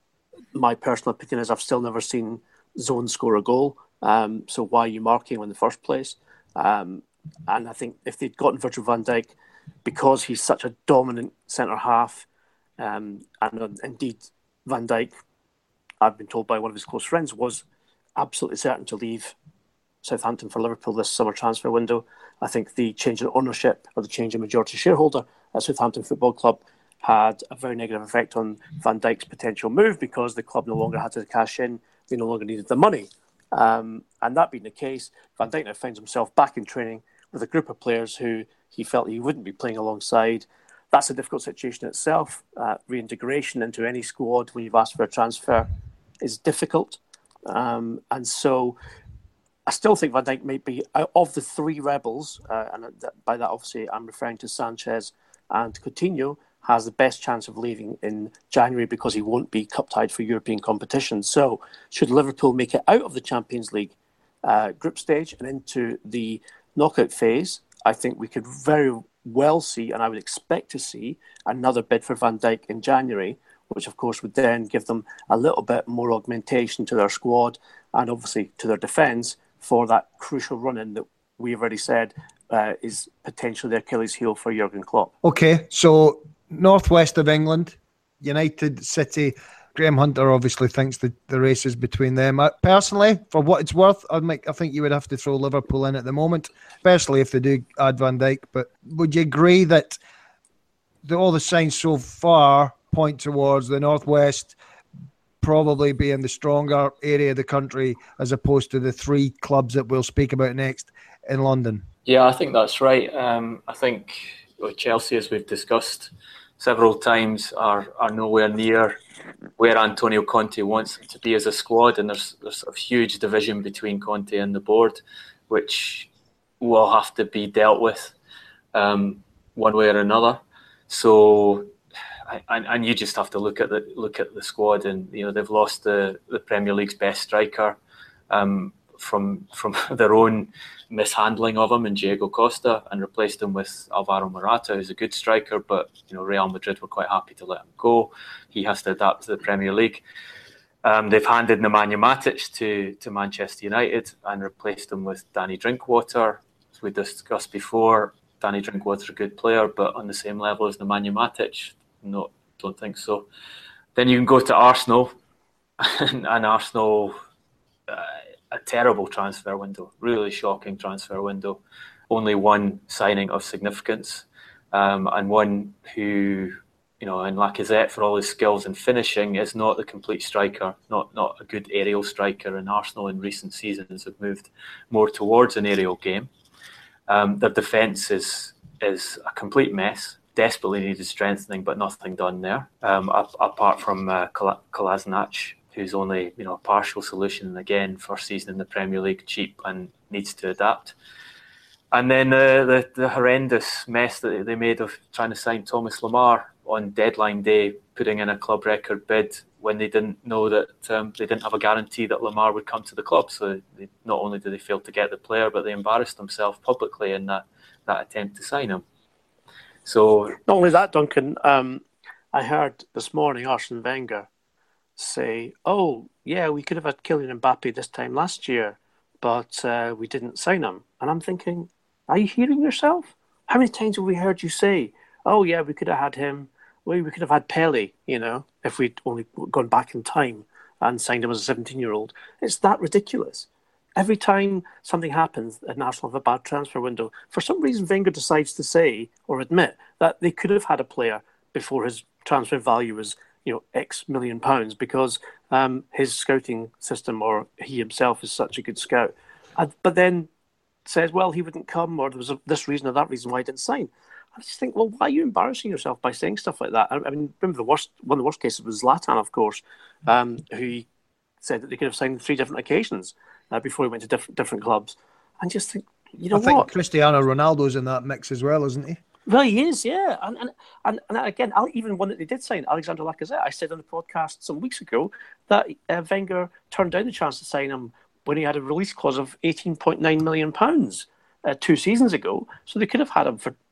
My personal opinion is I've still never seen Zone score a goal. Um, so why are you marking him in the first place? Um, and I think if they'd gotten Virgil van Dijk, because he's such a dominant centre half, um, and uh, indeed Van Dijk, I've been told by one of his close friends, was absolutely certain to leave Southampton for Liverpool this summer transfer window. I think the change in ownership or the change in majority shareholder at Southampton Football Club had a very negative effect on Van Dijk's potential move because the club no longer had to cash in. They no longer needed the money. Um, and that being the case, Van Dijk now finds himself back in training with a group of players who he felt he wouldn't be playing alongside. That's a difficult situation itself. Uh, reintegration into any squad when you've asked for a transfer is difficult. Um, and so I still think Van Dijk might be, out of the three rebels, uh, and by that obviously I'm referring to Sanchez and Coutinho, has the best chance of leaving in January because he won't be cup-tied for European competition. So should Liverpool make it out of the Champions League uh, group stage and into the knockout phase, I think we could very well see, and I would expect to see, another bid for Van Dijk in January, which of course would then give them a little bit more augmentation to their squad and obviously to their defence for that crucial run-in that we've already said uh, is potentially the Achilles heel for Jurgen Klopp. Okay, so northwest of England, United, City. Graham Hunter obviously thinks the, the race is between them. I, personally, for what it's worth, I'd make, I think you would have to throw Liverpool in at the moment, especially if they do add Van Dijk. But would you agree that the, all the signs so far point towards the northwest probably being the stronger area of the country as opposed to the three clubs that we'll speak about next in London? Yeah, I think that's right. Um, I think with Chelsea, as we've discussed several times, are are nowhere near where Antonio Conte wants them to be as a squad, and there's there's a huge division between Conte and the board, which will have to be dealt with um, one way or another. So, and, and you just have to look at the look at the squad, and you know they've lost the, the Premier League's best striker um, from from their own mishandling of him in Diego Costa, and replaced him with Alvaro Morata, who's a good striker, but you know Real Madrid were quite happy to let him go. He has to adapt to the Premier League. Um, they've handed Nemanja Matic to, to Manchester United and replaced him with Danny Drinkwater. As we discussed before, Danny Drinkwater's a good player, but on the same level as Nemanja Matic? No, don't think so. Then you can go to Arsenal, and, and Arsenal... Uh, a terrible transfer window, really shocking transfer window. Only one signing of significance, um, and one who, you know, in Lacazette, for all his skills in finishing, is not the complete striker, not not a good aerial striker. And Arsenal in recent seasons have moved more towards an aerial game. Um, their defence is is a complete mess, desperately needed strengthening, but nothing done there. Um, apart from uh, Kolasinac, who's only, you know, a partial solution, and again, first season in the Premier League, cheap and needs to adapt. And then uh, the the horrendous mess that they made of trying to sign Thomas Lamar on deadline day, putting in a club record bid when they didn't know that um, they didn't have a guarantee that Lamar would come to the club. So they, not only did they fail to get the player, but they embarrassed themselves publicly in that, that attempt to sign him. So not only that, Duncan, um, I heard this morning Arsene Wenger say, oh, yeah, we could have had Kylian Mbappe this time last year, but uh, we didn't sign him. And I'm thinking, are you hearing yourself? How many times have we heard you say, oh, yeah, we could have had him, well, we could have had Pele, you know, if we'd only gone back in time and signed him as a seventeen-year-old. It's that ridiculous. Every time something happens and Arsenal have a bad transfer window, for some reason Wenger decides to say or admit that they could have had a player before his transfer value was, you know, X million pounds because um, his scouting system or he himself is such a good scout. Uh, but then says, well, he wouldn't come or there was a, this reason or that reason why he didn't sign. I just think, well, why are you embarrassing yourself by saying stuff like that? I, I mean, remember the worst, one of the worst cases was Zlatan, of course, um, who said that they could have signed on three different occasions uh, before he went to different different clubs. And just think, you know I think what? Cristiano Ronaldo's in that mix as well, isn't he? Well, he is, yeah. And and, and, and again, I'll, even one that they did sign, Alexander Lacazette, I said on the podcast some weeks ago that uh, Wenger turned down the chance to sign him when he had a release clause of eighteen point nine million pounds uh, two seasons ago. So they could have had him for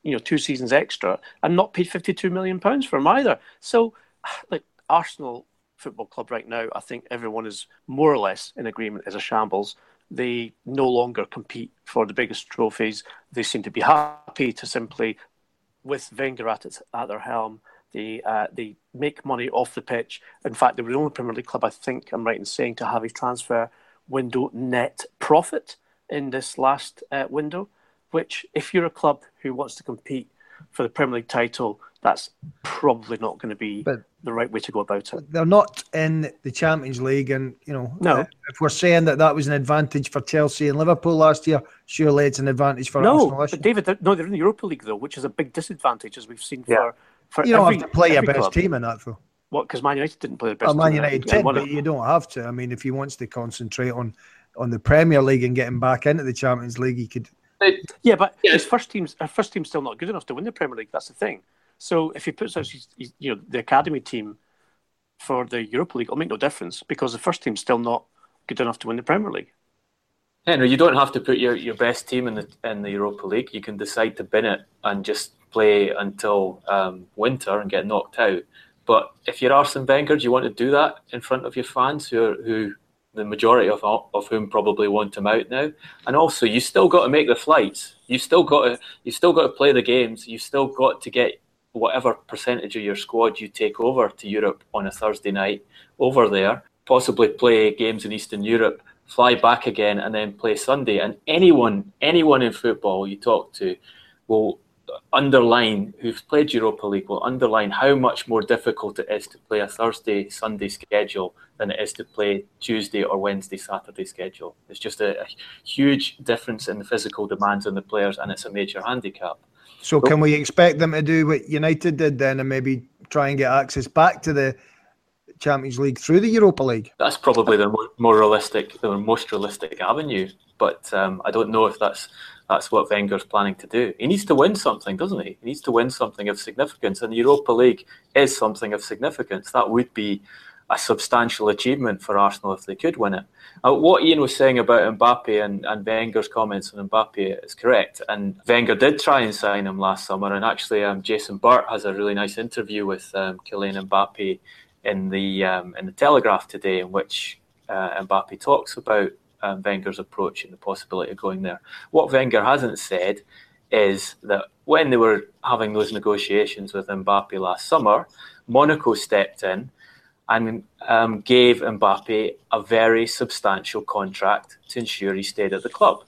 you know, two seasons extra and not paid fifty-two million pounds for him either. So, like, Arsenal Football Club right now, I think everyone is more or less in agreement, is a shambles. They no longer compete for the biggest trophies. They seem to be happy to simply, with Wenger at, it, at their helm, they, uh, they make money off the pitch. In fact, they were the only Premier League club, I think I'm right in saying, to have a transfer window net profit in this last uh, window, which, if you're a club who wants to compete for the Premier League title, that's probably not going to be but the right way to go about it. They're not in the Champions League, and you know, no. uh, if we're saying that that was an advantage for Chelsea and Liverpool last year, surely it's an advantage for no, Arsenal. No, but David, they're, no, they're in the Europa League though, which is a big disadvantage, as we've seen yeah. for for you don't every, have to play your best club. team in that though. What? Because Man United didn't play their best. Well, Man team United did, but you don't have to. I mean, if he wants to concentrate on on the Premier League and getting back into the Champions League, he could. Yeah, but yeah. his first team's our first team's still not good enough to win the Premier League. That's the thing. So if he puts out his, his, you know, the academy team for the Europa League, it'll make no difference because the first team's still not good enough to win the Premier League. Henry, you don't have to put your, your best team in the in the Europa League. You can decide to bin it and just play until um, winter and get knocked out. But if you're Arsene Wenger, do you want to do that in front of your fans, who are, who the majority of of whom probably want him out now? And also, you still got to make the flights. You still got to you still got to play the games. You still got to get whatever percentage of your squad you take over to Europe on a Thursday night over there, possibly play games in Eastern Europe, fly back again, and then play Sunday. And anyone, anyone in football you talk to will underline, who's played Europa League, will underline how much more difficult it is to play a Thursday, Sunday schedule than it is to play Tuesday or Wednesday, Saturday schedule. It's just a, a huge difference in the physical demands on the players, and it's a major handicap. So can we expect them to do what United did then and maybe try and get access back to the Champions League through the Europa League? That's probably the more, more realistic, the most realistic avenue. But um, I don't know if that's that's what Wenger's planning to do. He needs to win something, doesn't he? He needs to win something of significance. And the Europa League is something of significance. That would be a substantial achievement for Arsenal if they could win it. Uh, what Ian was saying about Mbappe and, and Wenger's comments on Mbappe is correct. And Wenger did try and sign him last summer. And actually, um, Jason Burt has a really nice interview with um, Kylian Mbappe in the um, in the Telegraph today, in which uh, Mbappe talks about um, Wenger's approach and the possibility of going there. What Wenger hasn't said is that when they were having those negotiations with Mbappe last summer, Monaco stepped in and um, gave Mbappe a very substantial contract to ensure he stayed at the club.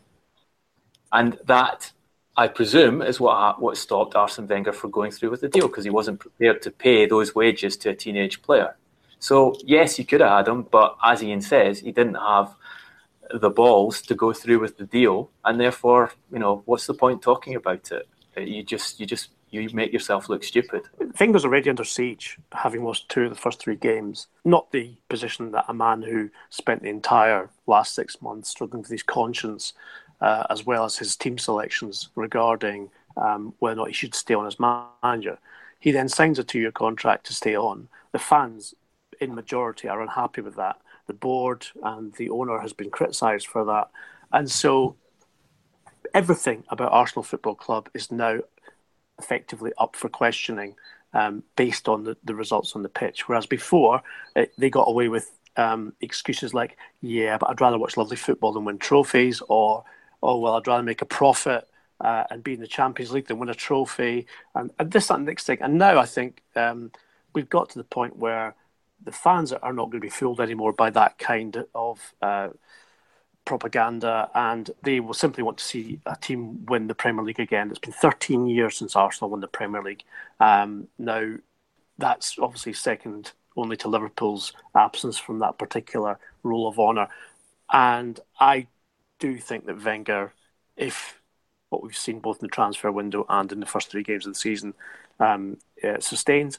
And that, I presume, is what what stopped Arsene Wenger from going through with the deal, because he wasn't prepared to pay those wages to a teenage player. So, yes, he could have had him, but as Ian says, he didn't have the balls to go through with the deal, and therefore, you know, what's the point talking about it? You just, you just, you make yourself look stupid. Wenger's already under siege, having lost two of the first three games. Not the position that a man who spent the entire last six months struggling with his conscience, uh, as well as his team selections regarding um, whether or not he should stay on as manager. He then signs a two-year contract to stay on. The fans, in majority, are unhappy with that. The board and the owner has been criticised for that. And so everything about Arsenal Football Club is now effectively up for questioning um, based on the, the results on the pitch. Whereas before, it, they got away with um, excuses like, yeah, but I'd rather watch lovely football than win trophies, or, oh, well, I'd rather make a profit uh, and be in the Champions League than win a trophy, and, and this, that, and the next thing. And now I think um, we've got to the point where the fans are not going to be fooled anymore by that kind of uh, propaganda, and they will simply want to see a team win the Premier League again. It's been thirteen years since Arsenal won the Premier League. Um, now, that's obviously second only to Liverpool's absence from that particular role of honour. And I do think that Wenger, if what we've seen both in the transfer window and in the first three games of the season um, uh, sustains,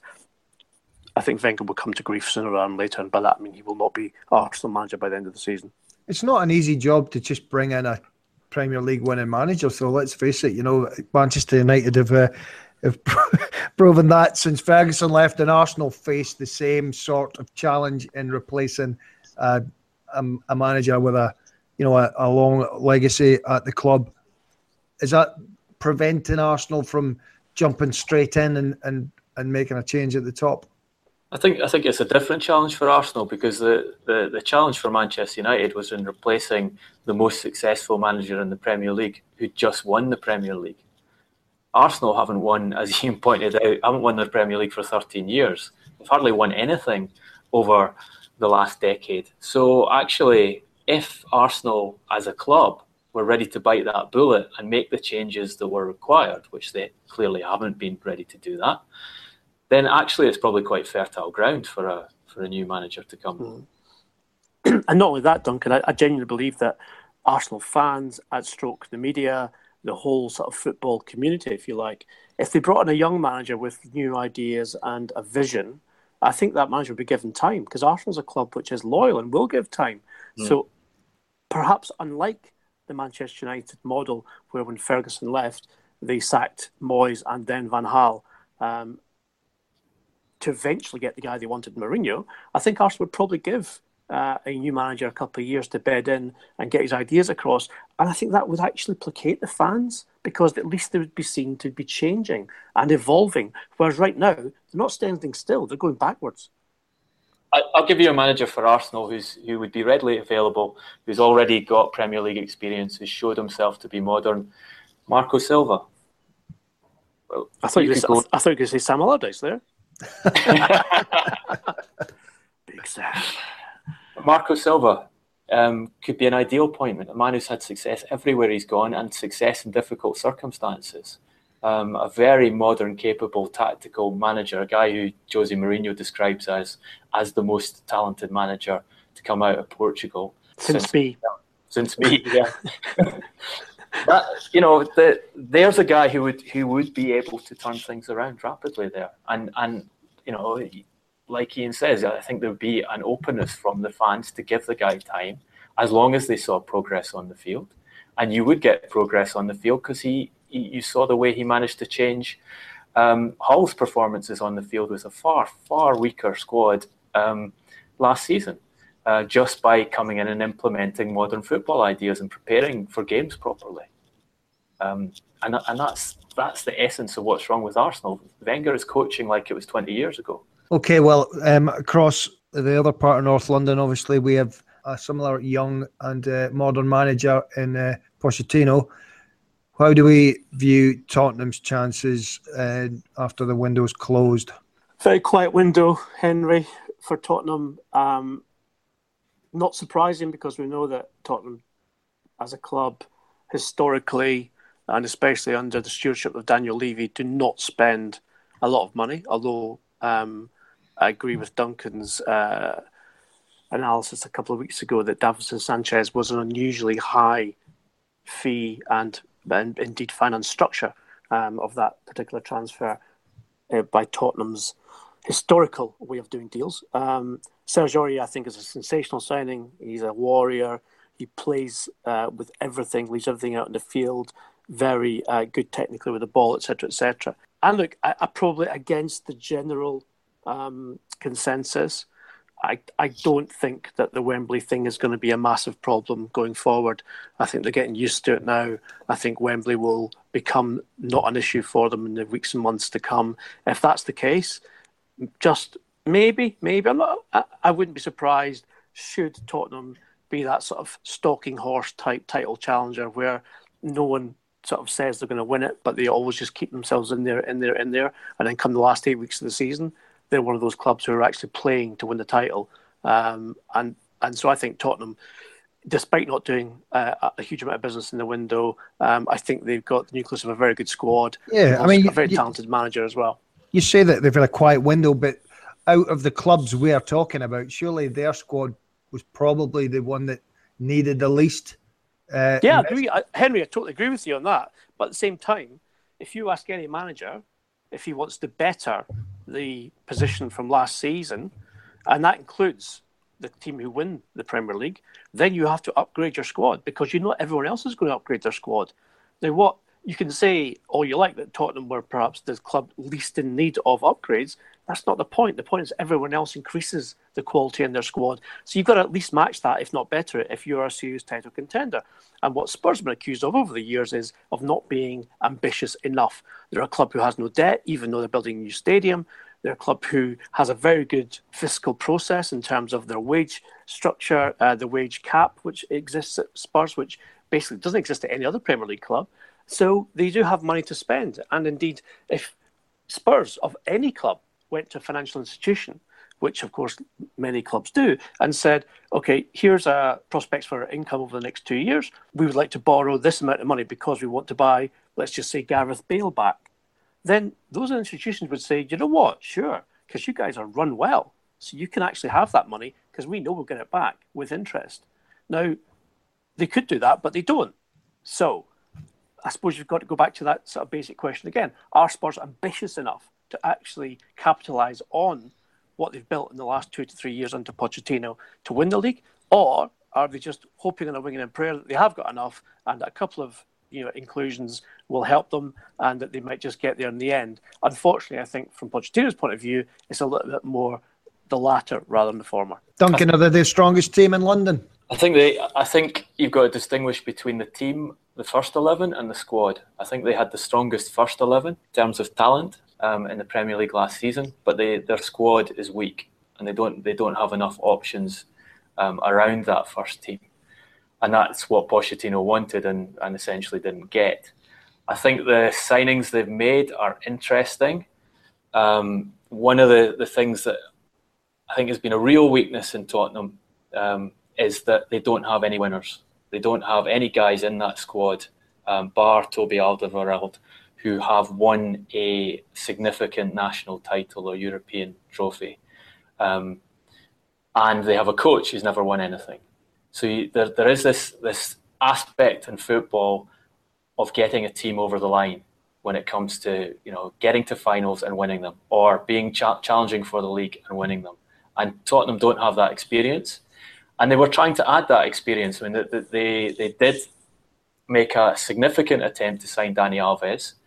I think Wenger will come to grief sooner rather than later, and by that I mean he will not be Arsenal manager by the end of the season. It's not an easy job to just bring in a Premier League winning manager, so let's face it, you know, Manchester United have, uh, have proven that since Ferguson left, and Arsenal faced the same sort of challenge in replacing uh, a, a manager with a, you know, a, a long legacy at the club. Is that preventing Arsenal from jumping straight in and, and, and making a change at the top? I think I think it's a different challenge for Arsenal, because the, the, the challenge for Manchester United was in replacing the most successful manager in the Premier League, who just won the Premier League. Arsenal haven't won, as Ian pointed out, haven't won the Premier League for thirteen years. They've hardly won anything over the last decade. So actually, if Arsenal as a club were ready to bite that bullet and make the changes that were required, which they clearly haven't been ready to do that, then actually it's probably quite fertile ground for a for a new manager to come. Mm. And not only that, Duncan, I, I genuinely believe that Arsenal fans, at stroke the media, the whole sort of football community, if you like, if they brought in a young manager with new ideas and a vision, I think that manager would be given time, because Arsenal's a club which is loyal and will give time. Mm. So perhaps unlike the Manchester United model, where when Ferguson left, they sacked Moyes and then Van Gaal, um, to eventually get the guy they wanted, Mourinho, I think Arsenal would probably give uh, a new manager a couple of years to bed in and get his ideas across. And I think that would actually placate the fans, because at least they would be seen to be changing and evolving. Whereas right now, they're not standing still, they're going backwards. I'll give you a manager for Arsenal who's who would be readily available, who's already got Premier League experience, who's showed himself to be modern. Marco Silva. Well, I thought you, you were I thought you were going to say Sam Allardyce there. Big Sam. Marco Silva um, could be an ideal appointment. A man who's had success everywhere he's gone, and success in difficult circumstances. Um, a very modern, capable, tactical manager, a guy who Jose Mourinho describes as as the most talented manager to come out of Portugal. Since, since me. Since me, yeah. That, you know, the, there's a guy who would who would be able to turn things around rapidly there. And, and you know, like Ian says, I think there would be an openness from the fans to give the guy time, as long as they saw progress on the field. And you would get progress on the field, because he, he you saw the way he managed to change um, Hull's performances on the field with a far, far weaker squad um, last season. Uh, just by coming in and implementing modern football ideas and preparing for games properly. Um, and and that's that's the essence of what's wrong with Arsenal. Wenger is coaching like it was twenty years ago. Okay, well, um, across the other part of North London, obviously, we have a similar young and uh, modern manager in uh, Pochettino. How do we view Tottenham's chances uh, after the window's closed? Very quiet window, Henry, for Tottenham. Um, Not surprising, because we know that Tottenham, as a club, historically, and especially under the stewardship of Daniel Levy, do not spend a lot of money. Although um, I agree with Duncan's uh, analysis a couple of weeks ago that Davinson Sanchez was an unusually high fee and, and indeed finance structure um, of that particular transfer uh, by Tottenham's historical way of doing deals. Um, Serge Aurier, I think, is a sensational signing. He's a warrior. He plays uh, with everything, leaves everything out in the field, very uh, good technically with the ball, et cetera, et cetera. And look, I, I probably against the general um, consensus, I, I don't think that the Wembley thing is going to be a massive problem going forward. I think they're getting used to it now. I think Wembley will become not an issue for them in the weeks and months to come. If that's the case, just maybe, maybe, I'm not, I, I wouldn't be surprised should Tottenham be that sort of stalking horse type title challenger where no one sort of says they're going to win it, but they always just keep themselves in there, in there, in there. And then come the last eight weeks of the season, they're one of those clubs who are actually playing to win the title. Um, and, and so I think Tottenham, despite not doing uh, a huge amount of business in the window, um, I think they've got the nucleus of a very good squad. Yeah, I mean, a very you, talented manager as well. You say that they've had a quiet window, but out of the clubs we are talking about, surely their squad was probably the one that needed the least. Uh, yeah, I agree. I, Henry, I totally agree with you on that. But at the same time, if you ask any manager if he wants to better the position from last season, and that includes the team who win the Premier League, then you have to upgrade your squad, because you know everyone else is going to upgrade their squad. Now, what you can say all you like that Tottenham were perhaps the club least in need of upgrades. That's not the point. The point is everyone else increases the quality in their squad. So you've got to at least match that, if not better it, if you're a serious title contender. And what Spurs have been accused of over the years is of not being ambitious enough. They're a club who has no debt, even though they're building a new stadium. They're a club who has a very good fiscal process in terms of their wage structure, uh, the wage cap, which exists at Spurs, which basically doesn't exist at any other Premier League club. So they do have money to spend. And indeed, if Spurs of any club went to a financial institution, which of course many clubs do, and said, okay, here's a prospects for income over the next two years. We would like to borrow this amount of money because we want to buy, let's just say, Gareth Bale back. Then those institutions would say, you know what, sure, because you guys are run well. So you can actually have that money because we know we'll get it back with interest. Now, they could do that, but they don't. So I suppose you've got to go back to that sort of basic question again. Are Spurs ambitious enough to actually capitalise on what they've built in the last two to three years under Pochettino to win the league? Or are they just hoping on a wing and a prayer that they have got enough and a couple of you know inclusions will help them and that they might just get there in the end? Unfortunately, I think from Pochettino's point of view, it's a little bit more the latter rather than the former. Duncan, are they the strongest team in London? I think they. I think you've got to distinguish between the team, the first eleven, and the squad. I think they had the strongest first eleven in terms of talent um, in the Premier League last season, but they, their squad is weak, and they don't they don't have enough options um, around that first team, and that's what Pochettino wanted and, and essentially didn't get. I think the signings they've made are interesting. Um, one of the, the things that I think has been a real weakness in Tottenham um, is that they don't have any winners. They don't have any guys in that squad, um, bar Toby Alderweireld, who have won a significant national title or European trophy. Um, and they have a coach who's never won anything. So you, there, there is this, this aspect in football of getting a team over the line when it comes to you know getting to finals and winning them, or being cha- challenging for the league and winning them. And Tottenham don't have that experience. And they were trying to add that experience. I mean, they they did make a significant attempt to sign Dani Alves.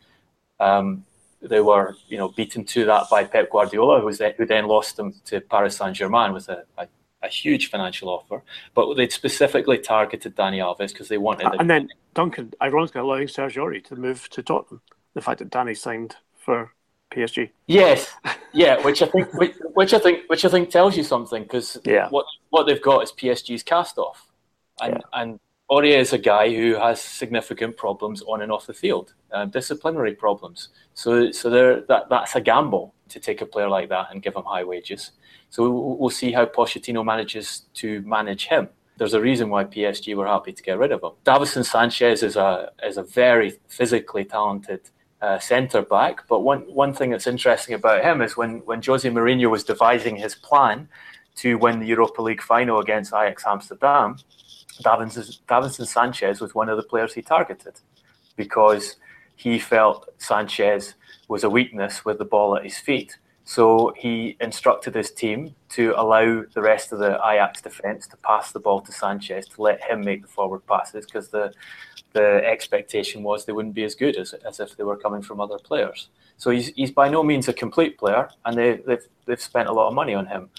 Um, they were, you know, beaten to that by Pep Guardiola, who, was then, who then lost them to Paris Saint-Germain with a, a, a huge financial offer. But they'd specifically targeted Dani Alves because they wanted. And then Duncan, ironically, allowing Sergio Aurier to move to Tottenham. The fact that Dani signed for P S G. Yes, yeah, which I think, which, which I think, which I think tells you something because yeah. what what they've got is P S G's cast off, and yeah. and Aurier is a guy who has significant problems on and off the field, um, disciplinary problems. So so there that that's a gamble to take a player like that and give him high wages. So we'll, we'll see how Pochettino manages to manage him. There's a reason why P S G were happy to get rid of him. Davinson Sanchez is a is a very physically talented Uh, centre back, but one one thing that's interesting about him is when when Jose Mourinho was devising his plan to win the Europa League final against Ajax Amsterdam, Davinson, Davinson Sanchez was one of the players he targeted because he felt Sanchez was a weakness with the ball at his feet. So he instructed his team to allow the rest of the Ajax defence to pass the ball to Sanchez to let him make the forward passes because the the expectation was they wouldn't be as good as, as if they were coming from other players. So he's he's by no means a complete player, and they, they've they've spent a lot of money on him.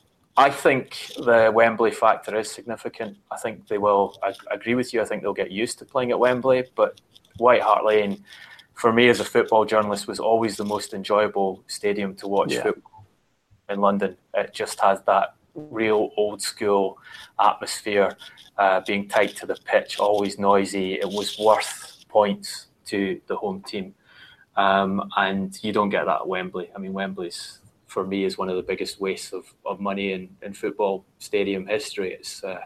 I think the Wembley factor is significant. I think they will. I agree with you. I think they'll get used to playing at Wembley. But White Hart Lane, for me as a football journalist, was always the most enjoyable stadium to watch yeah. football in London. It just has that real old school atmosphere. Uh, being tight to the pitch, always noisy. It was worth points to the home team. Um, and you don't get that at Wembley. I mean, Wembley's, for me, is one of the biggest wastes of, of money in, in football stadium history. It's uh,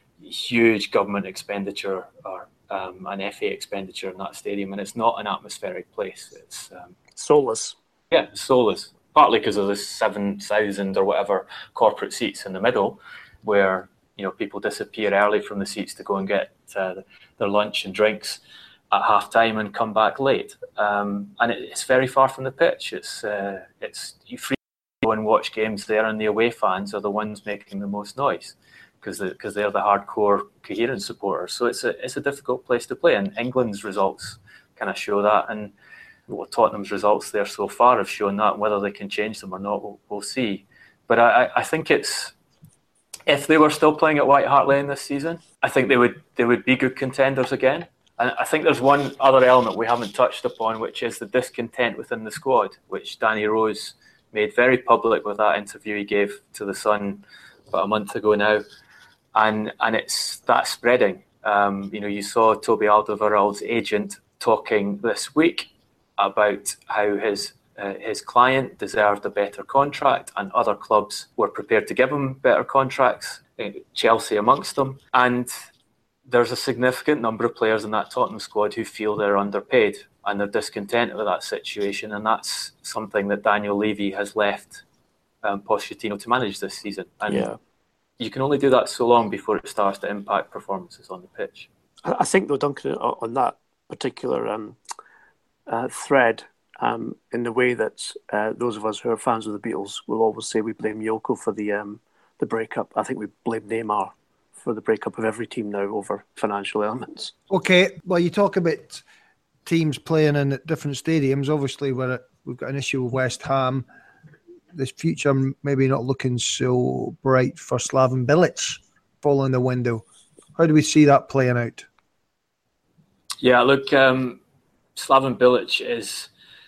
huge government expenditure or um, an F A expenditure in that stadium, and it's not an atmospheric place. It's um, soulless. Yeah, it's soulless. Partly because of the seven thousand or whatever corporate seats in the middle, where you know people disappear early from the seats to go and get uh, their lunch and drinks at half time and come back late. Um, and it, it's very far from the pitch. It's uh, it's you free to go and watch games there, and the away fans are the ones making the most noise because because they're the hardcore coherent supporters. So it's a it's a difficult place to play, and England's results kind of show that. And well, Tottenham's results there so far have shown that. Whether they can change them or not, we'll, we'll see. But I, I think it's, if they were still playing at White Hart Lane this season, I think they would they would be good contenders again. And I think there's one other element we haven't touched upon, which is the discontent within the squad, which Danny Rose made very public with that interview he gave to The Sun about a month ago now. And and it's that spreading. Um, you know, you saw Toby Alderweireld's agent talking this week about how his uh, his client deserved a better contract, and other clubs were prepared to give him better contracts, Chelsea amongst them. And there's a significant number of players in that Tottenham squad who feel they're underpaid and they're discontent with that situation, and that's something that Daniel Levy has left um, Pochettino to manage this season. And yeah. you can only do that so long before it starts to impact performances on the pitch. I think, though, Duncan, on that particular um, uh, thread, um, in the way that uh, those of us who are fans of the Beatles will always say we blame Yoko for the um, the breakup, I think we blame Neymar for the breakup of every team now over financial elements. Okay, well, you talk about teams playing in different stadiums. Obviously, we're at, we've got an issue with West Ham. This future maybe not looking so bright for Slaven Bilic following the window. How do we see that playing out? Yeah, look, um, Slaven Bilic is,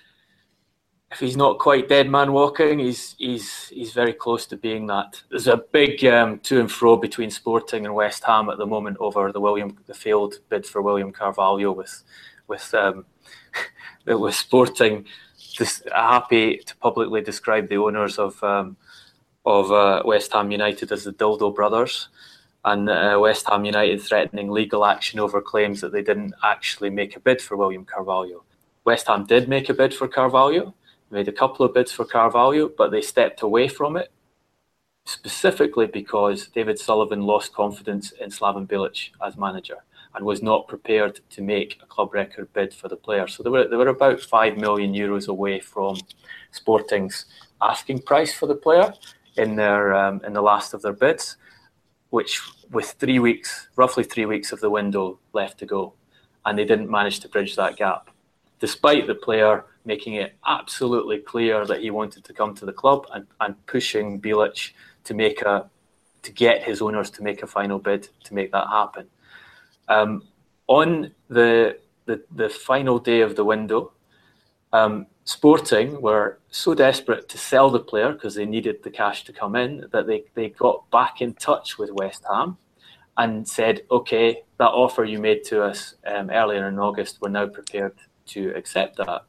if he's not quite dead man walking, he's he's he's very close to being that. There's a big um, to and fro between Sporting and West Ham at the moment over the William the failed bid for William Carvalho, with with um, with Sporting just happy to publicly describe the owners of um, of uh, West Ham United as the Dildo Brothers, and uh, West Ham United threatening legal action over claims that they didn't actually make a bid for William Carvalho. West Ham did make a bid for Carvalho, made a couple of bids for Carvalho, but they stepped away from it, specifically because David Sullivan lost confidence in Slaven Bilic as manager and was not prepared to make a club record bid for the player. So they were they were about five million euros away from Sporting's asking price for the player in their um, in the last of their bids, which with three weeks, roughly three weeks of the window left to go, and they didn't manage to bridge that gap, despite the player making it absolutely clear that he wanted to come to the club and, and pushing Bilic to make a to get his owners to make a final bid to make that happen. Um, on the, the the final day of the window, um, Sporting were so desperate to sell the player because they needed the cash to come in that they, they got back in touch with West Ham and said, okay, that offer you made to us um, earlier in August, we're now prepared to accept that.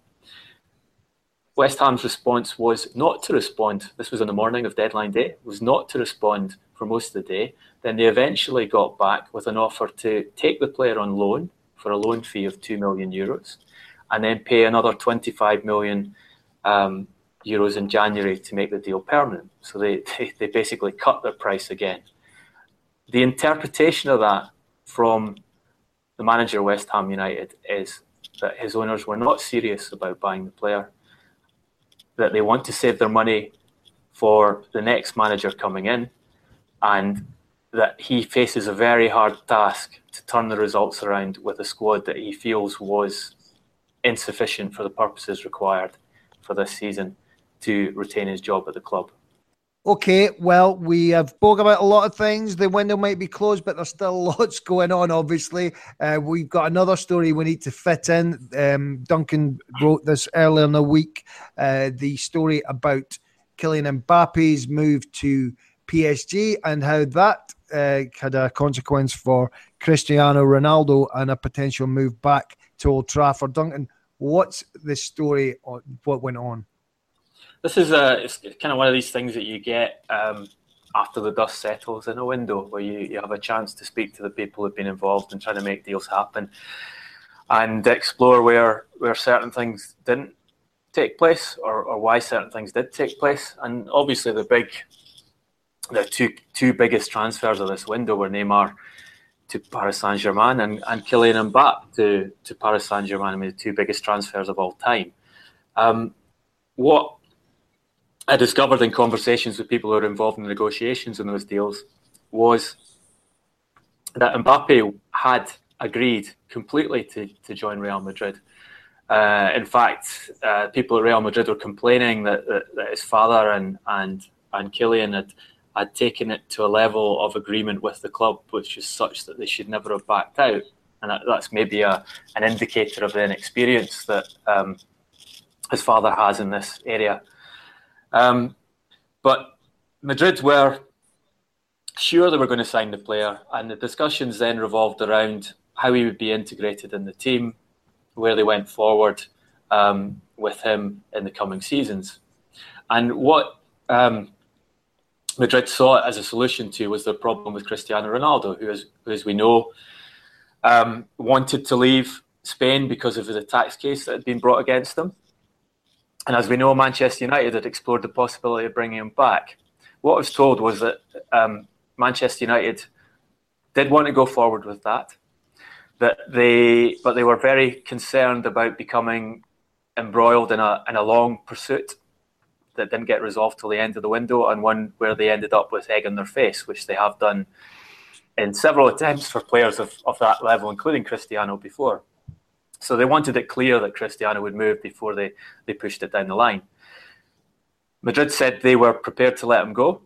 West Ham's response was not to respond. This was on the morning of deadline day, was not to respond for most of the day. Then they eventually got back with an offer to take the player on loan for a loan fee of two million euros and then pay another twenty-five million um, euros in January to make the deal permanent. So they, they, they basically cut their price again. The interpretation of that from the manager of West Ham United is that his owners were not serious about buying the player, that they want to save their money for the next manager coming in, and that he faces a very hard task to turn the results around with a squad that he feels was insufficient for the purposes required for this season to retain his job at the club. Okay, well, we have spoke about a lot of things. The window might be closed, but there's still lots going on, obviously. Uh, we've got another story we need to fit in. Um, Duncan wrote this earlier in the week, uh, the story about Kylian Mbappe's move to P S G and how that uh, had a consequence for Cristiano Ronaldo and a potential move back to Old Trafford. Duncan, what's the story on what went on? This is a, it's kind of one of these things that you get um, after the dust settles in a window, where you, you have a chance to speak to the people who've been involved in trying to make deals happen and explore where where certain things didn't take place or, or why certain things did take place. And obviously the big, the two two biggest transfers of this window were Neymar to Paris Saint-Germain and, and Kylian Mbappe to, to Paris Saint-Germain. I mean, the two biggest transfers of all time. Um, what I discovered in conversations with people who are involved in the negotiations in those deals was that Mbappe had agreed completely to, to join Real Madrid. Uh, in fact, uh, people at Real Madrid were complaining that, that, that his father and and and Kylian had had taken it to a level of agreement with the club, which is such that they should never have backed out, and that, that's maybe a an indicator of the inexperience that um, his father has in this area. Um, but Madrid were sure they were going to sign the player, and the discussions then revolved around how he would be integrated in the team, where they went forward um, with him in the coming seasons. And what um, Madrid saw as a solution to was the problem with Cristiano Ronaldo, who, is, who as we know, um, wanted to leave Spain because of the tax case that had been brought against him. And as we know, Manchester United had explored the possibility of bringing him back. What I was told was that um, Manchester United did want to go forward with that, that they, but they were very concerned about becoming embroiled in a in a long pursuit that didn't get resolved till the end of the window, and one where they ended up with egg on their face, which they have done in several attempts for players of, of that level, including Cristiano before. So they wanted it clear that Cristiano would move before they, they pushed it down the line. Madrid said they were prepared to let him go.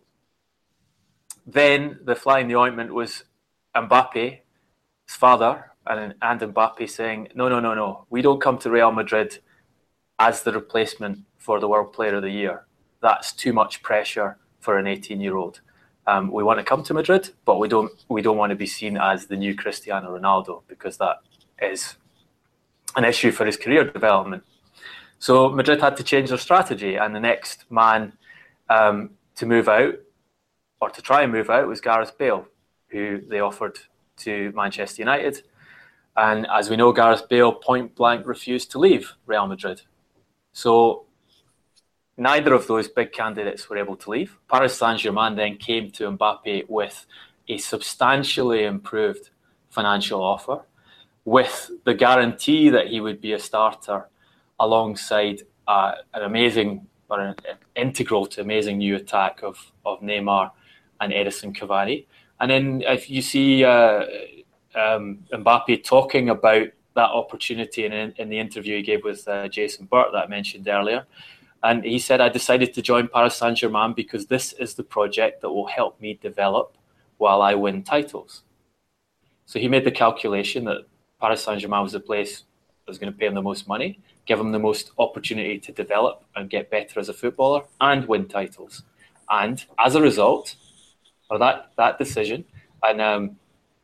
Then the fly in the ointment was Mbappe, his father, and, and Mbappe saying, no, no, no, no, we don't come to Real Madrid as the replacement for the World Player of the Year. That's too much pressure for an eighteen-year-old. Um, we want to come to Madrid, but we don't we don't want to be seen as the new Cristiano Ronaldo, because that is an issue for his career development. So Madrid had to change their strategy, and the next man um, to move out, or to try and move out, was Gareth Bale, who they offered to Manchester United. And as we know, Gareth Bale point blank refused to leave Real Madrid. So neither of those big candidates were able to leave. Paris Saint-Germain then came to Mbappe with a substantially improved financial offer, with the guarantee that he would be a starter alongside uh, an amazing, or an, an integral to amazing new attack of, of Neymar and Edinson Cavani. And then if you see uh, um, Mbappe talking about that opportunity in, in the interview he gave with uh, Jason Burt that I mentioned earlier, and he said, I decided to join Paris Saint-Germain because this is the project that will help me develop while I win titles. So he made the calculation that Paris Saint-Germain was the place that was going to pay him the most money, give him the most opportunity to develop and get better as a footballer and win titles. And as a result of that, that decision, and um,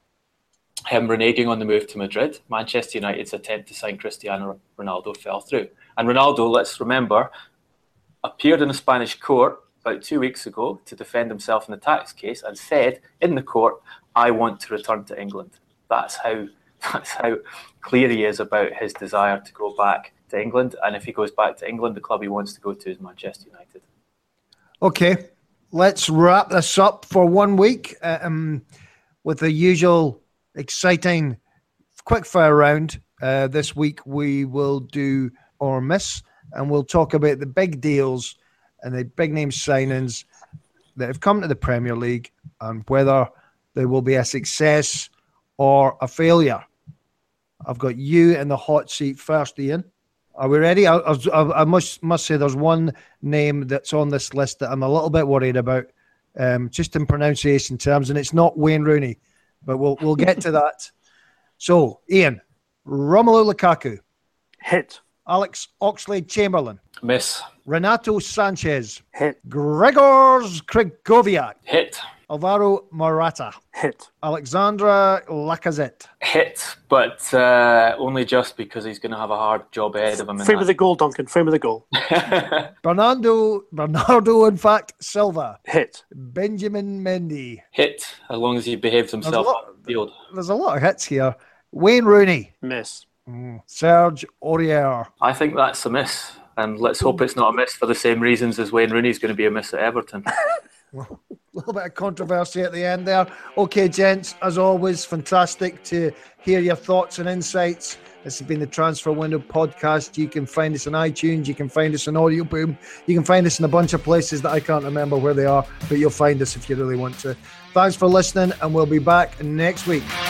him reneging on the move to Madrid, Manchester United's attempt to sign Cristiano Ronaldo fell through. And Ronaldo, let's remember, appeared in a Spanish court about two weeks ago to defend himself in the tax case and said in the court, I want to return to England. That's how that's how clear he is about his desire to go back to England. And if he goes back to England, the club he wants to go to is Manchester United. Okay, let's wrap this up for one week um, with the usual exciting quickfire round. Uh, this week we will do or miss, and we'll talk about the big deals and the big name signings that have come to the Premier League and whether they will be a success or a failure. I've got you in the hot seat first, Ian. Are we ready? I, I, I must must say there's one name that's on this list that I'm a little bit worried about, um, just in pronunciation terms, and it's not Wayne Rooney, but we'll we'll get to that. So, Ian, Romelu Lukaku. Hit. Alex Oxlade-Chamberlain. Miss. Renato Sanchez. Hit. Gregors Krygowiak. Hit. Alvaro Morata. Hit. Alexandra Lacazette. Hit, but uh, only just because he's going to have a hard job ahead of him. Frame of the goal, Duncan. Frame of the goal. Bernardo, Bernardo, in fact, Silva. Hit. Benjamin Mendy. Hit, as long as he behaves himself lot, on the field. There's a lot of hits here. Wayne Rooney. Miss. Mm. Serge Aurier. I think that's a miss, and let's hope it's not a miss for the same reasons as Wayne Rooney's going to be a miss at Everton. Well, a little bit of controversy at the end there. Okay, gents, as always, fantastic to hear your thoughts and insights. This has been the Transfer Window podcast. You can find us on iTunes. You can find us on Audio Boom. You can find us in a bunch of places that I can't remember where they are, but you'll find us if you really want to. Thanks for listening, and we'll be back next week.